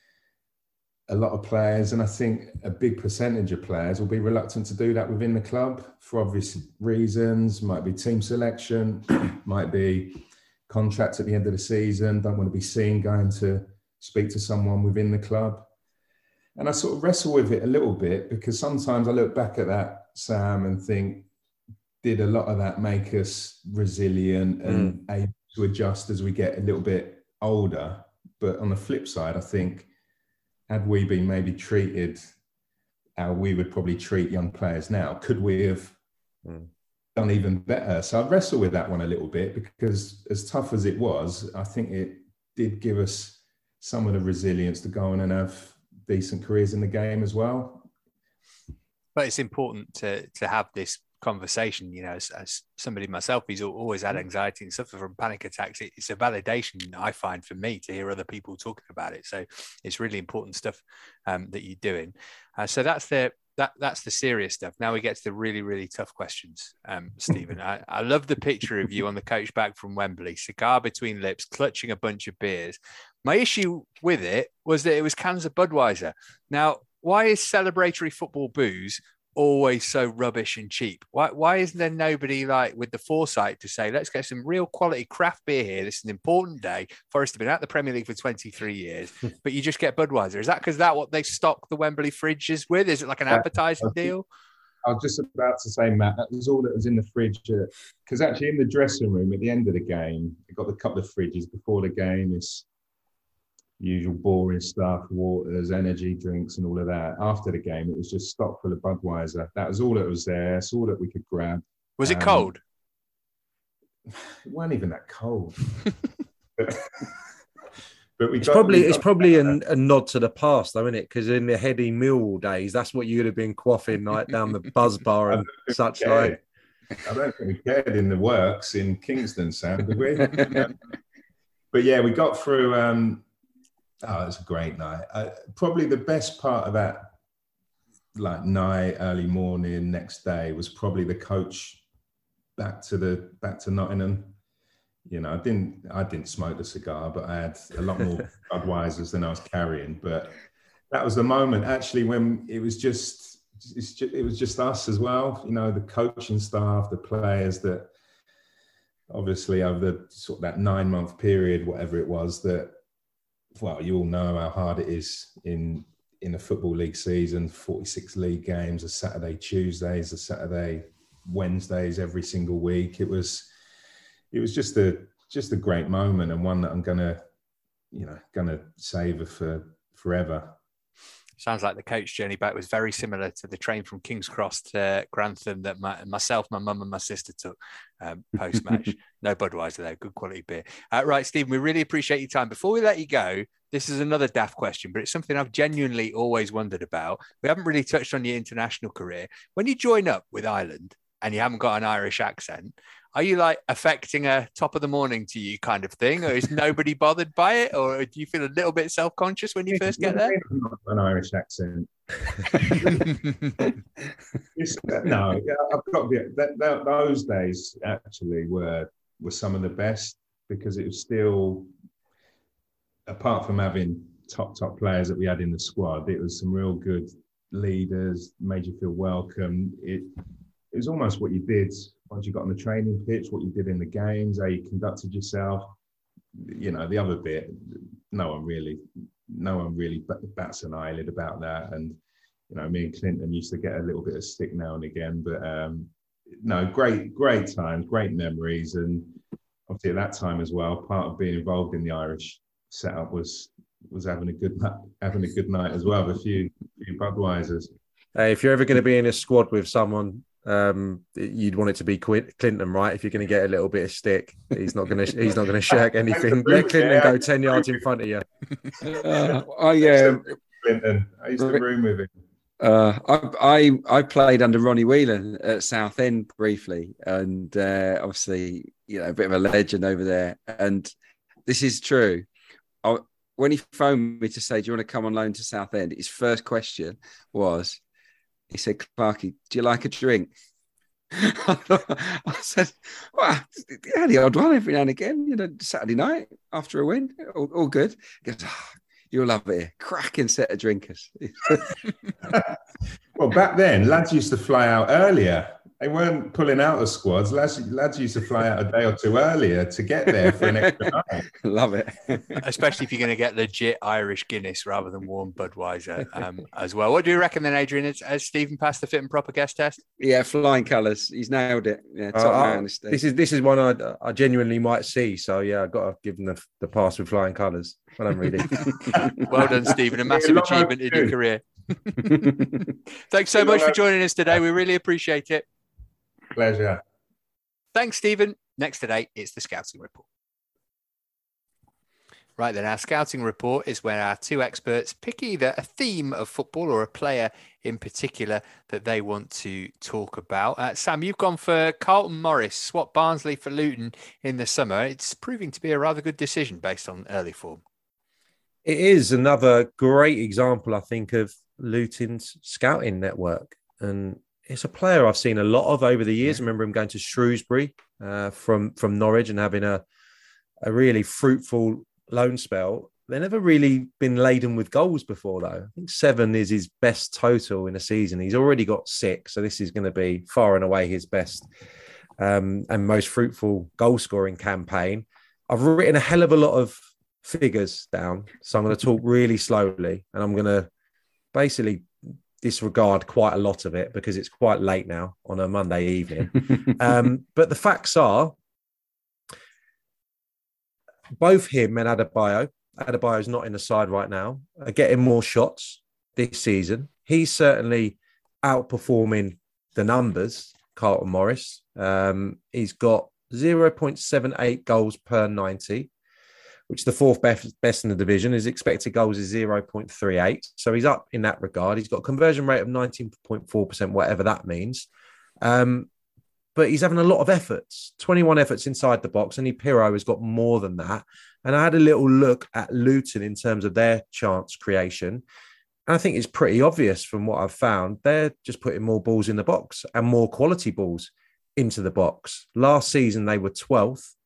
Speaker 4: a lot of players, and I think a big percentage of players, will be reluctant to do that within the club for obvious reasons. Might be team selection, might be contract at the end of the season, don't want to be seen going to speak to someone within the club. And I sort of wrestle with it a little bit, because sometimes I look back at that, Sam, and think, did a lot of that make us resilient and mm. able to adjust as we get a little bit older? But on the flip side, I think, had we been maybe treated how we would probably treat young players now. Could we have mm. done even better? So I wrestle with that one a little bit, because as tough as it was, I think it did give us some of the resilience to go on and have decent careers in the game as well.
Speaker 1: But it's important to to have this conversation, you know, as, as somebody myself who's always had anxiety and suffer from panic attacks. It's a validation, I find, for me to hear other people talking about it. So it's really important stuff um, that you're doing. Uh, so that's the that that's the serious stuff. Now we get to the really, really tough questions, um, Stephen. I, I love the picture of you on the coach back from Wembley, cigar between lips, clutching a bunch of beers. My issue with it was that it was cans of Budweiser. Now, why is celebratory football booze always so rubbish and cheap? Why why isn't there nobody like with the foresight to say, let's get some real quality craft beer here? This is an important day. Forest have been out the Premier League for twenty-three years, but you just get Budweiser. Is that because that what they stock the Wembley fridges with? Is it like an advertising deal?
Speaker 4: I was just about to say, Matt, that was all that was in the fridge. Because uh, actually in the dressing room at the end of the game, we got a couple of fridges before the game. It's usual boring stuff, waters, energy drinks and all of that. After the game, it was just stock full of Budweiser. That was all that was there. That's all that we could grab.
Speaker 1: Was it um, cold?
Speaker 4: It wasn't even that cold. but, but we
Speaker 3: it's
Speaker 4: got,
Speaker 3: probably
Speaker 4: we got,
Speaker 3: it's probably a, a nod to the past, though, isn't it? Because in the Heady Mill days, that's what you would have been quaffing like down the Buzz Bar and such like.
Speaker 4: I don't think we cared in the works in Kingston, Sam, did we? But yeah, we got through. Um, Oh, it was a great night. Uh, probably the best part of that, like night, early morning, next day, was probably the coach back to the back to Nottingham. You know, I didn't I didn't smoke the cigar, but I had a lot more Budweisers than I was carrying. But that was the moment, actually, when it was just, it's just it was just us as well. You know, the coaching staff, the players that obviously over the sort of that nine month period, whatever it was, that. Well, you all know how hard it is in in a football league season, forty-six league games, a Saturday Tuesdays, a Saturday Wednesdays every single week. It was it was just a just a great moment, and one that I'm gonna, you know, gonna savor for forever.
Speaker 1: Sounds like the coach journey back was very similar to the train from King's Cross to Grantham that my, myself, my mum and my sister took um, post-match. No Budweiser there, good quality beer. Uh, right, Stephen, we really appreciate your time. Before we let you go, this is another daft question, but it's something I've genuinely always wondered about. We haven't really touched on your international career. When you join up with Ireland and you haven't got an Irish accent, are you like affecting a top of the morning to you kind of thing, or is nobody bothered by it, or do you feel a little bit self-conscious when you first get there?
Speaker 4: An Irish accent. No, I've got to be. That, that, those days actually were were some of the best, because it was still, apart from having top top players that we had in the squad, it was some real good leaders, made you feel welcome. It it was almost what you did once you got on the training pitch, what you did in the games, how you conducted yourself. You know, the other bit, no one really, no one really bats an eyelid about that. And, you know, me and Clinton used to get a little bit of stick now and again, but um, no, great, great times, great memories. And obviously at that time as well, part of being involved in the Irish setup was was having a good having a good night as well with a few, few Budweisers.
Speaker 3: Hey, if you're ever going to be in a squad with someone, um, you'd want it to be Clinton, right? If you're going to get a little bit of stick, he's not going to he's not going to shirk anything. Let Clinton go ten yards in front of you.
Speaker 2: Uh, I um,
Speaker 4: Clinton, I used to room with him.
Speaker 2: Uh, I, I I played under Ronnie Whelan at Southend briefly, and uh, obviously, you know, a bit of a legend over there. And this is true. I, when he phoned me to say, "Do you want to come on loan to Southend?" his first question was, he said, "Clarky, do you like a drink?" I said, "Well, yeah, the odd one every now and again. You know, Saturday night after a win, all, all good." He goes, "Oh, you'll love it here. Cracking set of drinkers."
Speaker 4: Well, back then, lads used to fly out earlier. They weren't pulling out of squads. Lads, lads used to fly out a day or two earlier to get there for an extra night.
Speaker 2: Love it.
Speaker 1: Especially if you're going to get legit Irish Guinness rather than warm Budweiser um, as well. What do you reckon then, Adrian? Has, has Stephen passed the fit and proper guest test?
Speaker 2: Yeah, flying colours. He's nailed it. Yeah, top
Speaker 3: uh,
Speaker 2: man.
Speaker 3: I, this is this is one I, I genuinely might see. So yeah, I've got to give him the, the pass with flying colours. I don't really.
Speaker 1: Well done, Stephen. A massive achievement in your career. Thanks so much for joining us today. We really appreciate it.
Speaker 4: Pleasure.
Speaker 1: Thanks, Stephen. Next today, it's the Scouting Report. Right then, our Scouting Report is where our two experts pick either a theme of football or a player in particular that they want to talk about. Uh, Sam, you've gone for Carlton Morris, swap Barnsley for Luton in the summer. It's proving to be a rather good decision based on early form.
Speaker 3: It is another great example, I think, of Luton's scouting network. And it's a player I've seen a lot of over the years. I remember him going to Shrewsbury uh, from, from Norwich and having a, a really fruitful loan spell. They've never really been laden with goals before, though. I think seven is his best total in a season. He's already got six, so this is going to be far and away his best um, and most fruitful goal-scoring campaign. I've written a hell of a lot of figures down, so I'm going to talk really slowly, and I'm going to basically disregard quite a lot of it because it's quite late now on a Monday evening. um, but the facts are, both him and Adebayo, Adebayo's not in the side right now, are getting more shots this season. He's certainly outperforming the numbers, Carlton Morris. Um, he's got zero point seven eight goals per ninety, which is the fourth best, best in the division. His expected goals is zero point three eight. So he's up in that regard. He's got a conversion rate of nineteen point four percent, whatever that means. Um, But he's having a lot of efforts, twenty-one efforts inside the box. And Pirro has got more than that. And I had a little look at Luton in terms of their chance creation. And I think it's pretty obvious from what I've found. They're just putting more balls in the box and more quality balls into the box. Last season, they were twelfth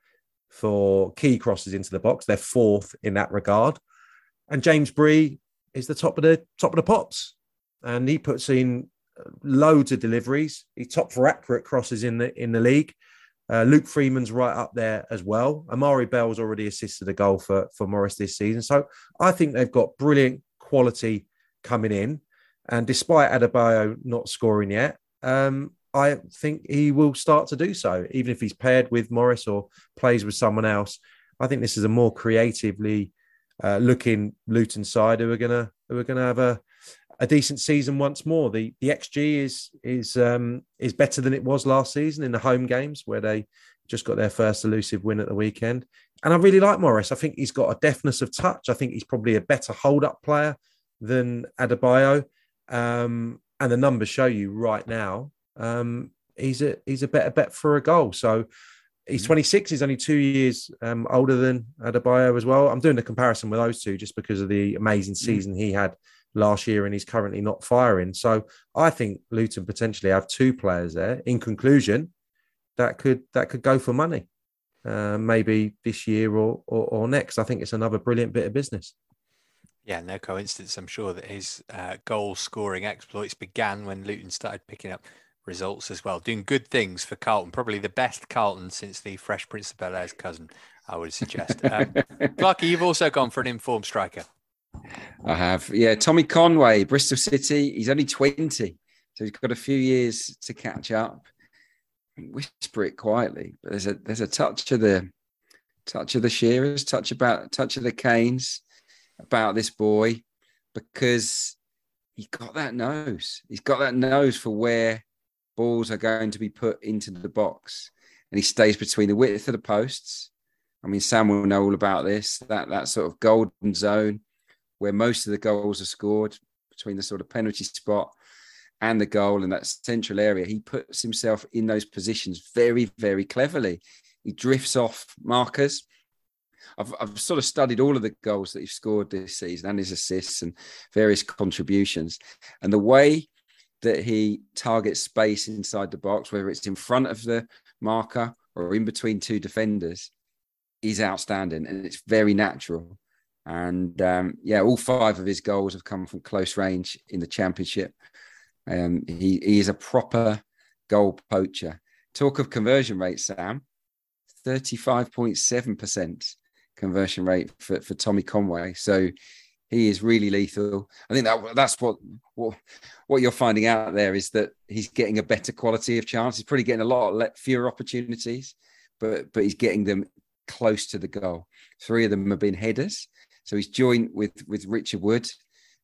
Speaker 3: for key crosses into the box. They're fourth in that regard. And James Bree is the top of the top of the pops. And he puts in loads of deliveries. He's top for accurate crosses in the in the league. Uh, Luke Freeman's right up there as well. Amari Bell's already assisted a goal for, for Morris this season. So I think they've got brilliant quality coming in. And despite Adebayo not scoring yet, um, I think he will start to do so, even if he's paired with Morris or plays with someone else. I think this is a more creatively uh, looking Luton side who are gonna who are gonna have a a decent season once more. The the X G is is um, is better than it was last season in the home games where they just got their first elusive win at the weekend. And I really like Morris. I think he's got a deftness of touch. I think he's probably a better hold-up player than Adebayo. Um, and the numbers show you right now um, he's a he's a better bet for a goal. So he's twenty-six. He's only two years um, older than Adebayo as well. I'm doing a comparison with those two just because of the amazing season he had last year, and he's currently not firing. So I think Luton potentially have two players there. In conclusion, that could that could go for money, uh, maybe this year or, or or next. I think it's another brilliant bit of business.
Speaker 1: Yeah, no coincidence. I'm sure that his uh, goal-scoring exploits began when Luton started picking up results as well, doing good things for Carlton. Probably the best Carlton since the Fresh Prince of Bel-Air's cousin, I would suggest. Um, Clarky, you've also gone for an informed striker.
Speaker 2: I have. Yeah, Tommy Conway, Bristol City. He's only twenty, so he's got a few years to catch up. Whisper it quietly, but there's a there's a touch of the touch of the Shearers, touch about touch of the Canes about this boy, because he's got that nose. He's got that nose for where balls are going to be put into the box, and he stays between the width of the posts. I mean, Sam will know all about this. That that sort of golden zone where most of the goals are scored, between the sort of penalty spot and the goal in that central area. He puts himself in those positions very, very cleverly. He drifts off markers. I've, I've sort of studied all of the goals that he's scored this season and his assists and various contributions. And the way that he targets space inside the box, whether it's in front of the marker or in between two defenders, is outstanding, and it's very natural. And um, yeah, all five of his goals have come from close range in the Championship. Um, he, he is a proper goal poacher. Talk of conversion rate, Sam, thirty-five point seven percent conversion rate for, for Tommy Conway. So he is really lethal. I think that that's what, what what you're finding out there is that he's getting a better quality of chance. He's probably getting a lot fewer opportunities, but but he's getting them close to the goal. Three of them have been headers. So he's joined with, with Richard Wood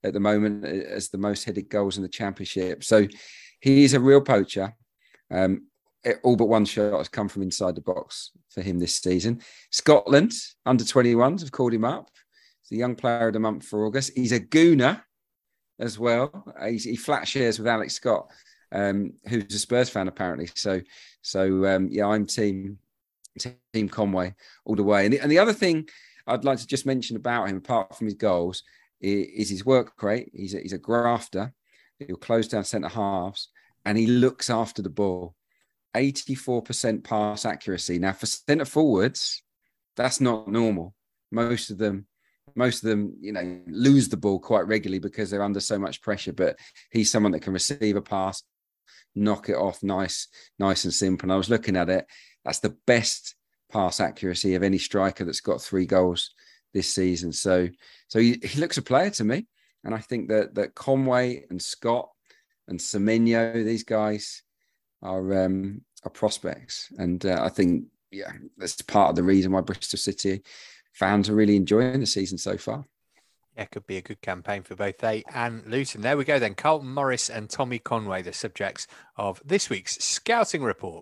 Speaker 2: at the moment as the most headed goals in the Championship. So he is a real poacher. Um, all but one shot has come from inside the box for him this season. Scotland, under twenty-ones, have called him up. He's the young player of the month for August. He's a gooner as well. He's, he flat shares with Alex Scott, um, who's a Spurs fan apparently. So, so um, yeah, I'm team team Conway all the way. And the, and the other thing I'd like to just mention about him, apart from his goals, is, is his work rate. He's a, he's a grafter. He'll close down centre halves, and he looks after the ball. eighty-four percent pass accuracy. Now, for centre forwards, that's not normal. Most of them. Most of them, you know, lose the ball quite regularly because they're under so much pressure. But he's someone that can receive a pass, knock it off nice, nice and simple. And I was looking at it. That's the best pass accuracy of any striker that's got three goals this season. So, so he, he looks a player to me. And I think that that Conway and Scott and Semenyo, these guys are um, are prospects. And uh, I think, yeah, that's part of the reason why Bristol City fans are really enjoying the season so far.
Speaker 1: Yeah, could be a good campaign for both they and Luton. There we go then. Carlton Morris and Tommy Conway, the subjects of this week's Scouting Report.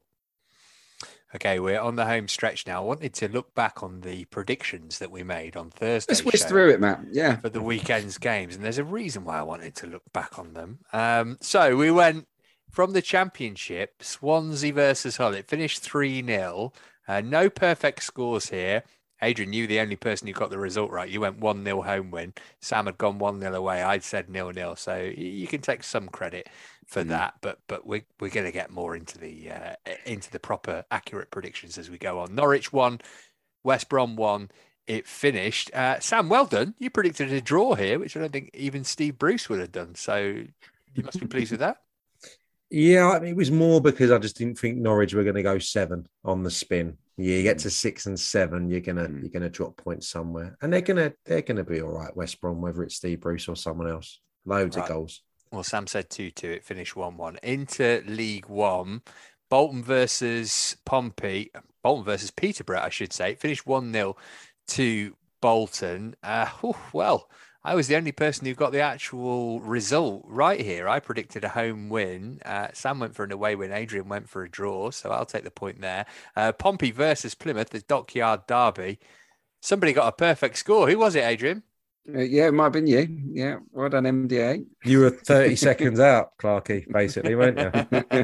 Speaker 1: Okay, we're on the home stretch now. I wanted to look back on the predictions that we made on Thursday.
Speaker 2: Let's whiz through it, Matt. Yeah.
Speaker 1: For the weekend's games. And there's a reason why I wanted to look back on them. Um, so we went from the Championship, Swansea versus Hull. It finished three nil. Uh, no perfect scores here. Adrian, you the only person who got the result right. You went one nil home win. Sam had gone one nil away. I'd said nil nil. So you can take some credit for mm. that. But but we're, we're going to get more into the uh, into the proper accurate predictions as we go on. Norwich won. West Brom won. It finished. Uh, Sam, well done. You predicted a draw here, which I don't think even Steve Bruce would have done. So you must be pleased with that.
Speaker 3: Yeah, it was more because I just didn't think Norwich were going to go seven on the spin. Yeah, you get to six and seven, you're gonna mm. you're gonna drop points somewhere, and they're gonna they're gonna be all right. West Brom, whether it's Steve Bruce or someone else, loads right. of goals.
Speaker 1: Well, Sam said two two. It finished one one. Into League One, Bolton versus Pompey, Bolton versus Peterborough, I should say. It finished one nil to Bolton. Uh, oh, well. I was the only person who got the actual result right here. I predicted a home win. Uh, Sam went for an away win. Adrian went for a draw. So I'll take the point there. Uh, Pompey versus Plymouth, the Dockyard Derby. Somebody got a perfect score. Who was it, Adrian?
Speaker 2: Uh, yeah, it might have been you. Yeah, well done, M D A.
Speaker 3: You were thirty seconds out, Clarky, basically, weren't you?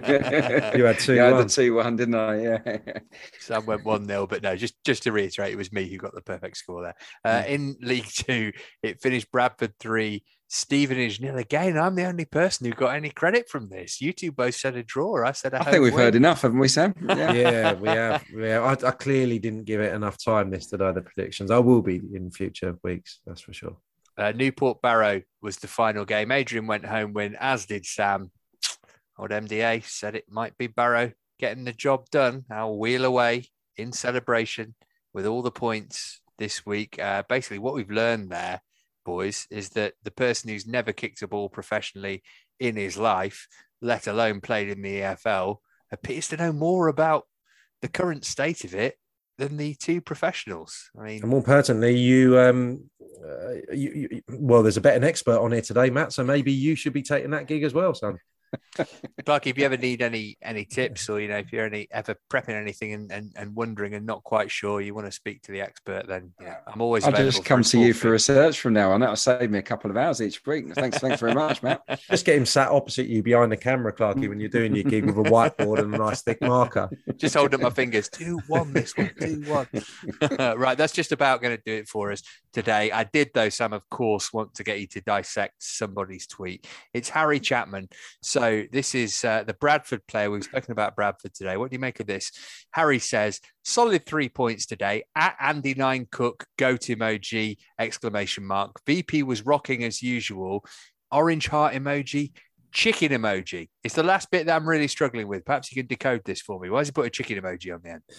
Speaker 3: You had two
Speaker 2: yeah,
Speaker 3: one.
Speaker 2: I had two one, didn't I? Yeah.
Speaker 1: Sam went one nil, but no, just, just to reiterate, it was me who got the perfect score there. Uh, in League Two, it finished Bradford three, Stevenage nil again. I'm the only person who got any credit from this. You two both said a draw. I said a
Speaker 2: I
Speaker 1: home
Speaker 2: think we've
Speaker 1: win.
Speaker 2: heard enough, haven't we, Sam?
Speaker 3: Yeah, yeah we have. Yeah, I, I clearly didn't give it enough time this to do the predictions. I will be in future weeks, that's for sure.
Speaker 1: Uh, Newport Barrow was the final game. Adrian went home win, as did Sam. Old M D A said it might be Barrow getting the job done. I'll wheel away in celebration with all the points this week. Uh, basically, what we've learned there, boys, is that the person who's never kicked a ball professionally in his life, let alone played in the E F L, appears to know more about the current state of it than the two professionals. I mean,
Speaker 3: and more pertinently, you, um, uh, you, you, well, there's a betting expert on here today, Matt. So maybe you should be taking that gig as well, son.
Speaker 1: Clark, if you ever need any any tips, or you know, if you're any ever prepping anything and, and, and wondering and not quite sure, you want to speak to the expert, then you know, I'm always.
Speaker 2: I'll just come to you for research from now on. That'll save me a couple of hours each week. Thanks, thanks very much, Matt.
Speaker 3: Just get him sat opposite you behind the camera, Clarky, when you're doing your gig with a whiteboard and a nice thick marker.
Speaker 1: Just hold up my fingers. Two one this one. Two one. Right, that's just about going to do it for us today. I did, though, Sam, of course, want to get you to dissect somebody's tweet. It's Harry Chapman. So this is uh, the Bradford player. We've spoken about Bradford today. What do you make of this? Harry says, solid three points today. At Andy Nine Cook, goat emoji, exclamation mark. V P was rocking as usual. Orange heart emoji, chicken emoji. It's the last bit that I'm really struggling with. Perhaps you can decode this for me. Why does he put a chicken emoji on the end?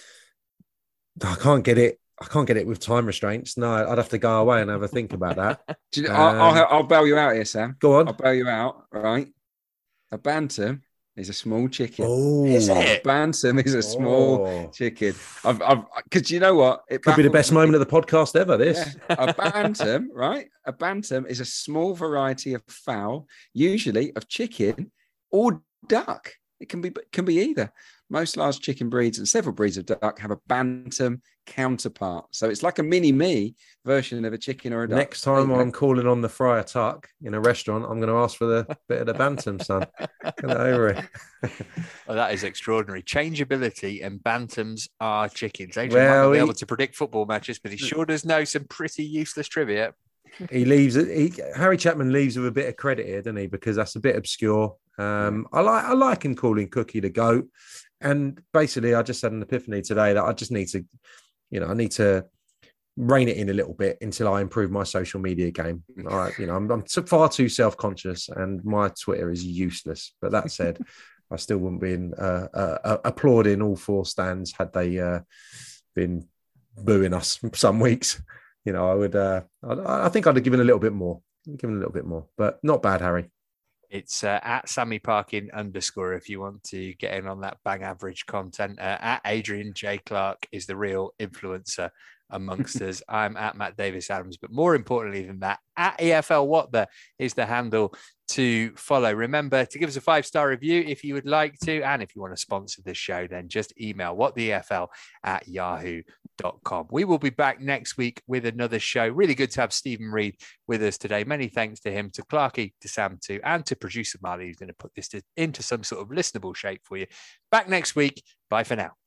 Speaker 3: I can't get it. I can't get it with time restraints. No, I'd have to go away and have a think about that.
Speaker 2: You know, um, I'll, I'll, I'll bail you out here, Sam.
Speaker 3: Go on.
Speaker 2: I'll bail you out, all right? A bantam is a small chicken.
Speaker 3: Oh,
Speaker 1: Is
Speaker 2: A
Speaker 1: it?
Speaker 2: bantam is a small
Speaker 3: Oh.
Speaker 2: chicken. I've, I've, because you know what? It
Speaker 3: Could be the
Speaker 2: baffles
Speaker 3: best
Speaker 2: me.
Speaker 3: moment of the podcast ever. This.
Speaker 2: Yeah. A bantam, right? A bantam is a small variety of fowl, usually of chicken or duck. It can be can be either. Most large chicken breeds and several breeds of duck have a bantam counterpart. So it's like a mini me version of a chicken or a duck.
Speaker 3: Next time
Speaker 2: There you
Speaker 3: I'm calling on the Friar Tuck in a restaurant, I'm going to ask for the bit of the bantam, son. Get that over it.
Speaker 1: Oh, that is extraordinary. Changeability and bantams are chickens. Adrian
Speaker 3: Well,
Speaker 1: might not be
Speaker 3: he-
Speaker 1: able to predict football matches, but he sure does know some pretty useless trivia.
Speaker 3: He leaves it. He, Harry Chapman leaves with a bit of credit here, doesn't he? Because that's a bit obscure. Um, I like I like him calling Cookie the GOAT. And basically, I just had an epiphany today that I just need to, you know, I need to rein it in a little bit until I improve my social media game. All right, you know, I'm, I'm far too self-conscious, and my Twitter is useless. But that said, I still wouldn't be in, uh, uh, applauding all four stands had they uh, been booing us some weeks. You know, I would. Uh, I, I think I'd have given a little bit more, given a little bit more, but not bad, Harry.
Speaker 1: It's uh, at Sammy Parkin underscore if you want to get in on that bang average content. Uh, at Adrian J. Clark is the real influencer amongst us. I'm at Matt Davis Adams, but more importantly than that, at E F L What The is the handle to follow. Remember to give us a five-star review if you would like to, and if you want to sponsor this show, then just email whattheefl at yahoo dot com. We will be back next week with another show. Really good to have Stephen Reed with us today. Many thanks to him, to Clarky, to Sam too, and to producer Marley, who's going to put this to, into some sort of listenable shape for you. Back next week. Bye for now.